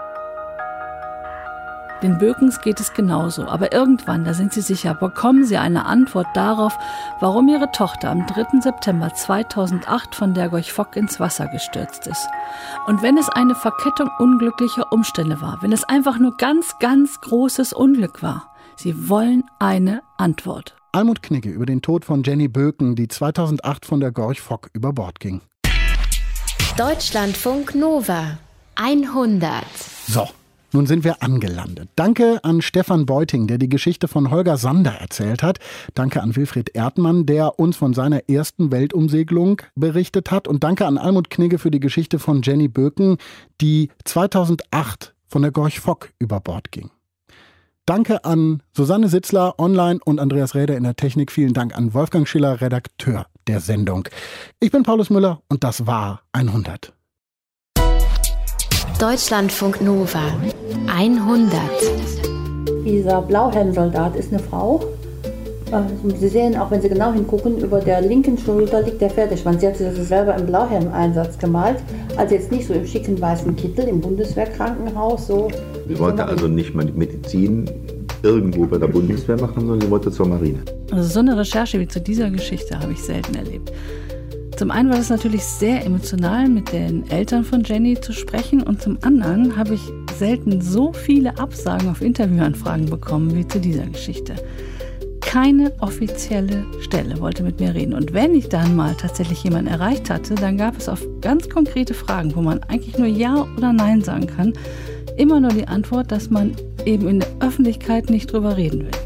Den Bökens geht es genauso, aber irgendwann, da sind sie sicher, bekommen sie eine Antwort darauf, warum ihre Tochter am 3. September 2008 von der Gorch Fock ins Wasser gestürzt ist. Und wenn es eine Verkettung unglücklicher Umstände war, wenn es einfach nur ganz, ganz großes Unglück war, sie wollen eine Antwort. Almut Knigge über den Tod von Jenny Böken, die 2008 von der Gorch Fock über Bord ging. Deutschlandfunk Nova 100. So. Nun sind wir angelandet. Danke an Stefan Beuting, der die Geschichte von Holger Sander erzählt hat. Danke an Wilfried Erdmann, der uns von seiner ersten Weltumsegelung berichtet hat. Und danke an Almut Knigge für die Geschichte von Jenny Böken, die 2008 von der Gorch Fock über Bord ging. Danke an Susanne Sitzler online und Andreas Räder in der Technik. Vielen Dank an Wolfgang Schiller, Redakteur der Sendung. Ich bin Paulus Müller und das war 100. Deutschlandfunk Nova 100. Dieser Blauhelmsoldat ist eine Frau. Sie sehen, auch wenn Sie genau hingucken, über der linken Schulter liegt der Pferdeschwanz. Sie hat sich das selber im Blauhelm-Einsatz gemalt. Also jetzt nicht so im schicken weißen Kittel im Bundeswehrkrankenhaus. So. Sie wollte also nicht mal die Medizin irgendwo bei der Bundeswehr machen, sondern sie wollte zur Marine. Also so eine Recherche wie zu dieser Geschichte habe ich selten erlebt. Zum einen war es natürlich sehr emotional, mit den Eltern von Jenny zu sprechen, und zum anderen habe ich selten so viele Absagen auf Interviewanfragen bekommen wie zu dieser Geschichte. Keine offizielle Stelle wollte mit mir reden, und wenn ich dann mal tatsächlich jemanden erreicht hatte, dann gab es auf ganz konkrete Fragen, wo man eigentlich nur Ja oder Nein sagen kann, immer nur die Antwort, dass man eben in der Öffentlichkeit nicht drüber reden will.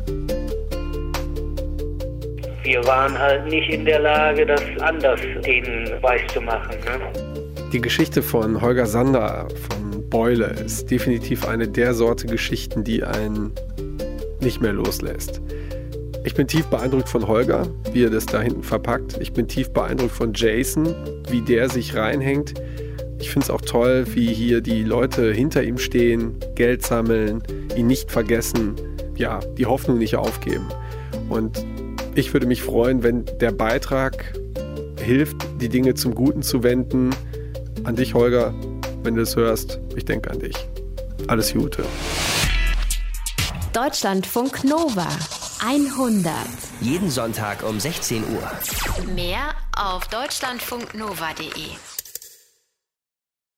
Wir waren halt nicht in der Lage, das anders denen weiszumachen. Ne? Die Geschichte von Holger Sander von Beule ist definitiv eine der Sorte Geschichten, die einen nicht mehr loslässt. Ich bin tief beeindruckt von Holger, wie er das da hinten verpackt. Ich bin tief beeindruckt von Jason, wie der sich reinhängt. Ich finde es auch toll, wie hier die Leute hinter ihm stehen, Geld sammeln, ihn nicht vergessen, ja, die Hoffnung nicht aufgeben. Und ich würde mich freuen, wenn der Beitrag hilft, die Dinge zum Guten zu wenden. An dich, Holger, wenn du es hörst, ich denke an dich. Alles Gute. Deutschlandfunk Nova 100. Jeden Sonntag um 16 Uhr. Mehr auf deutschlandfunknova.de.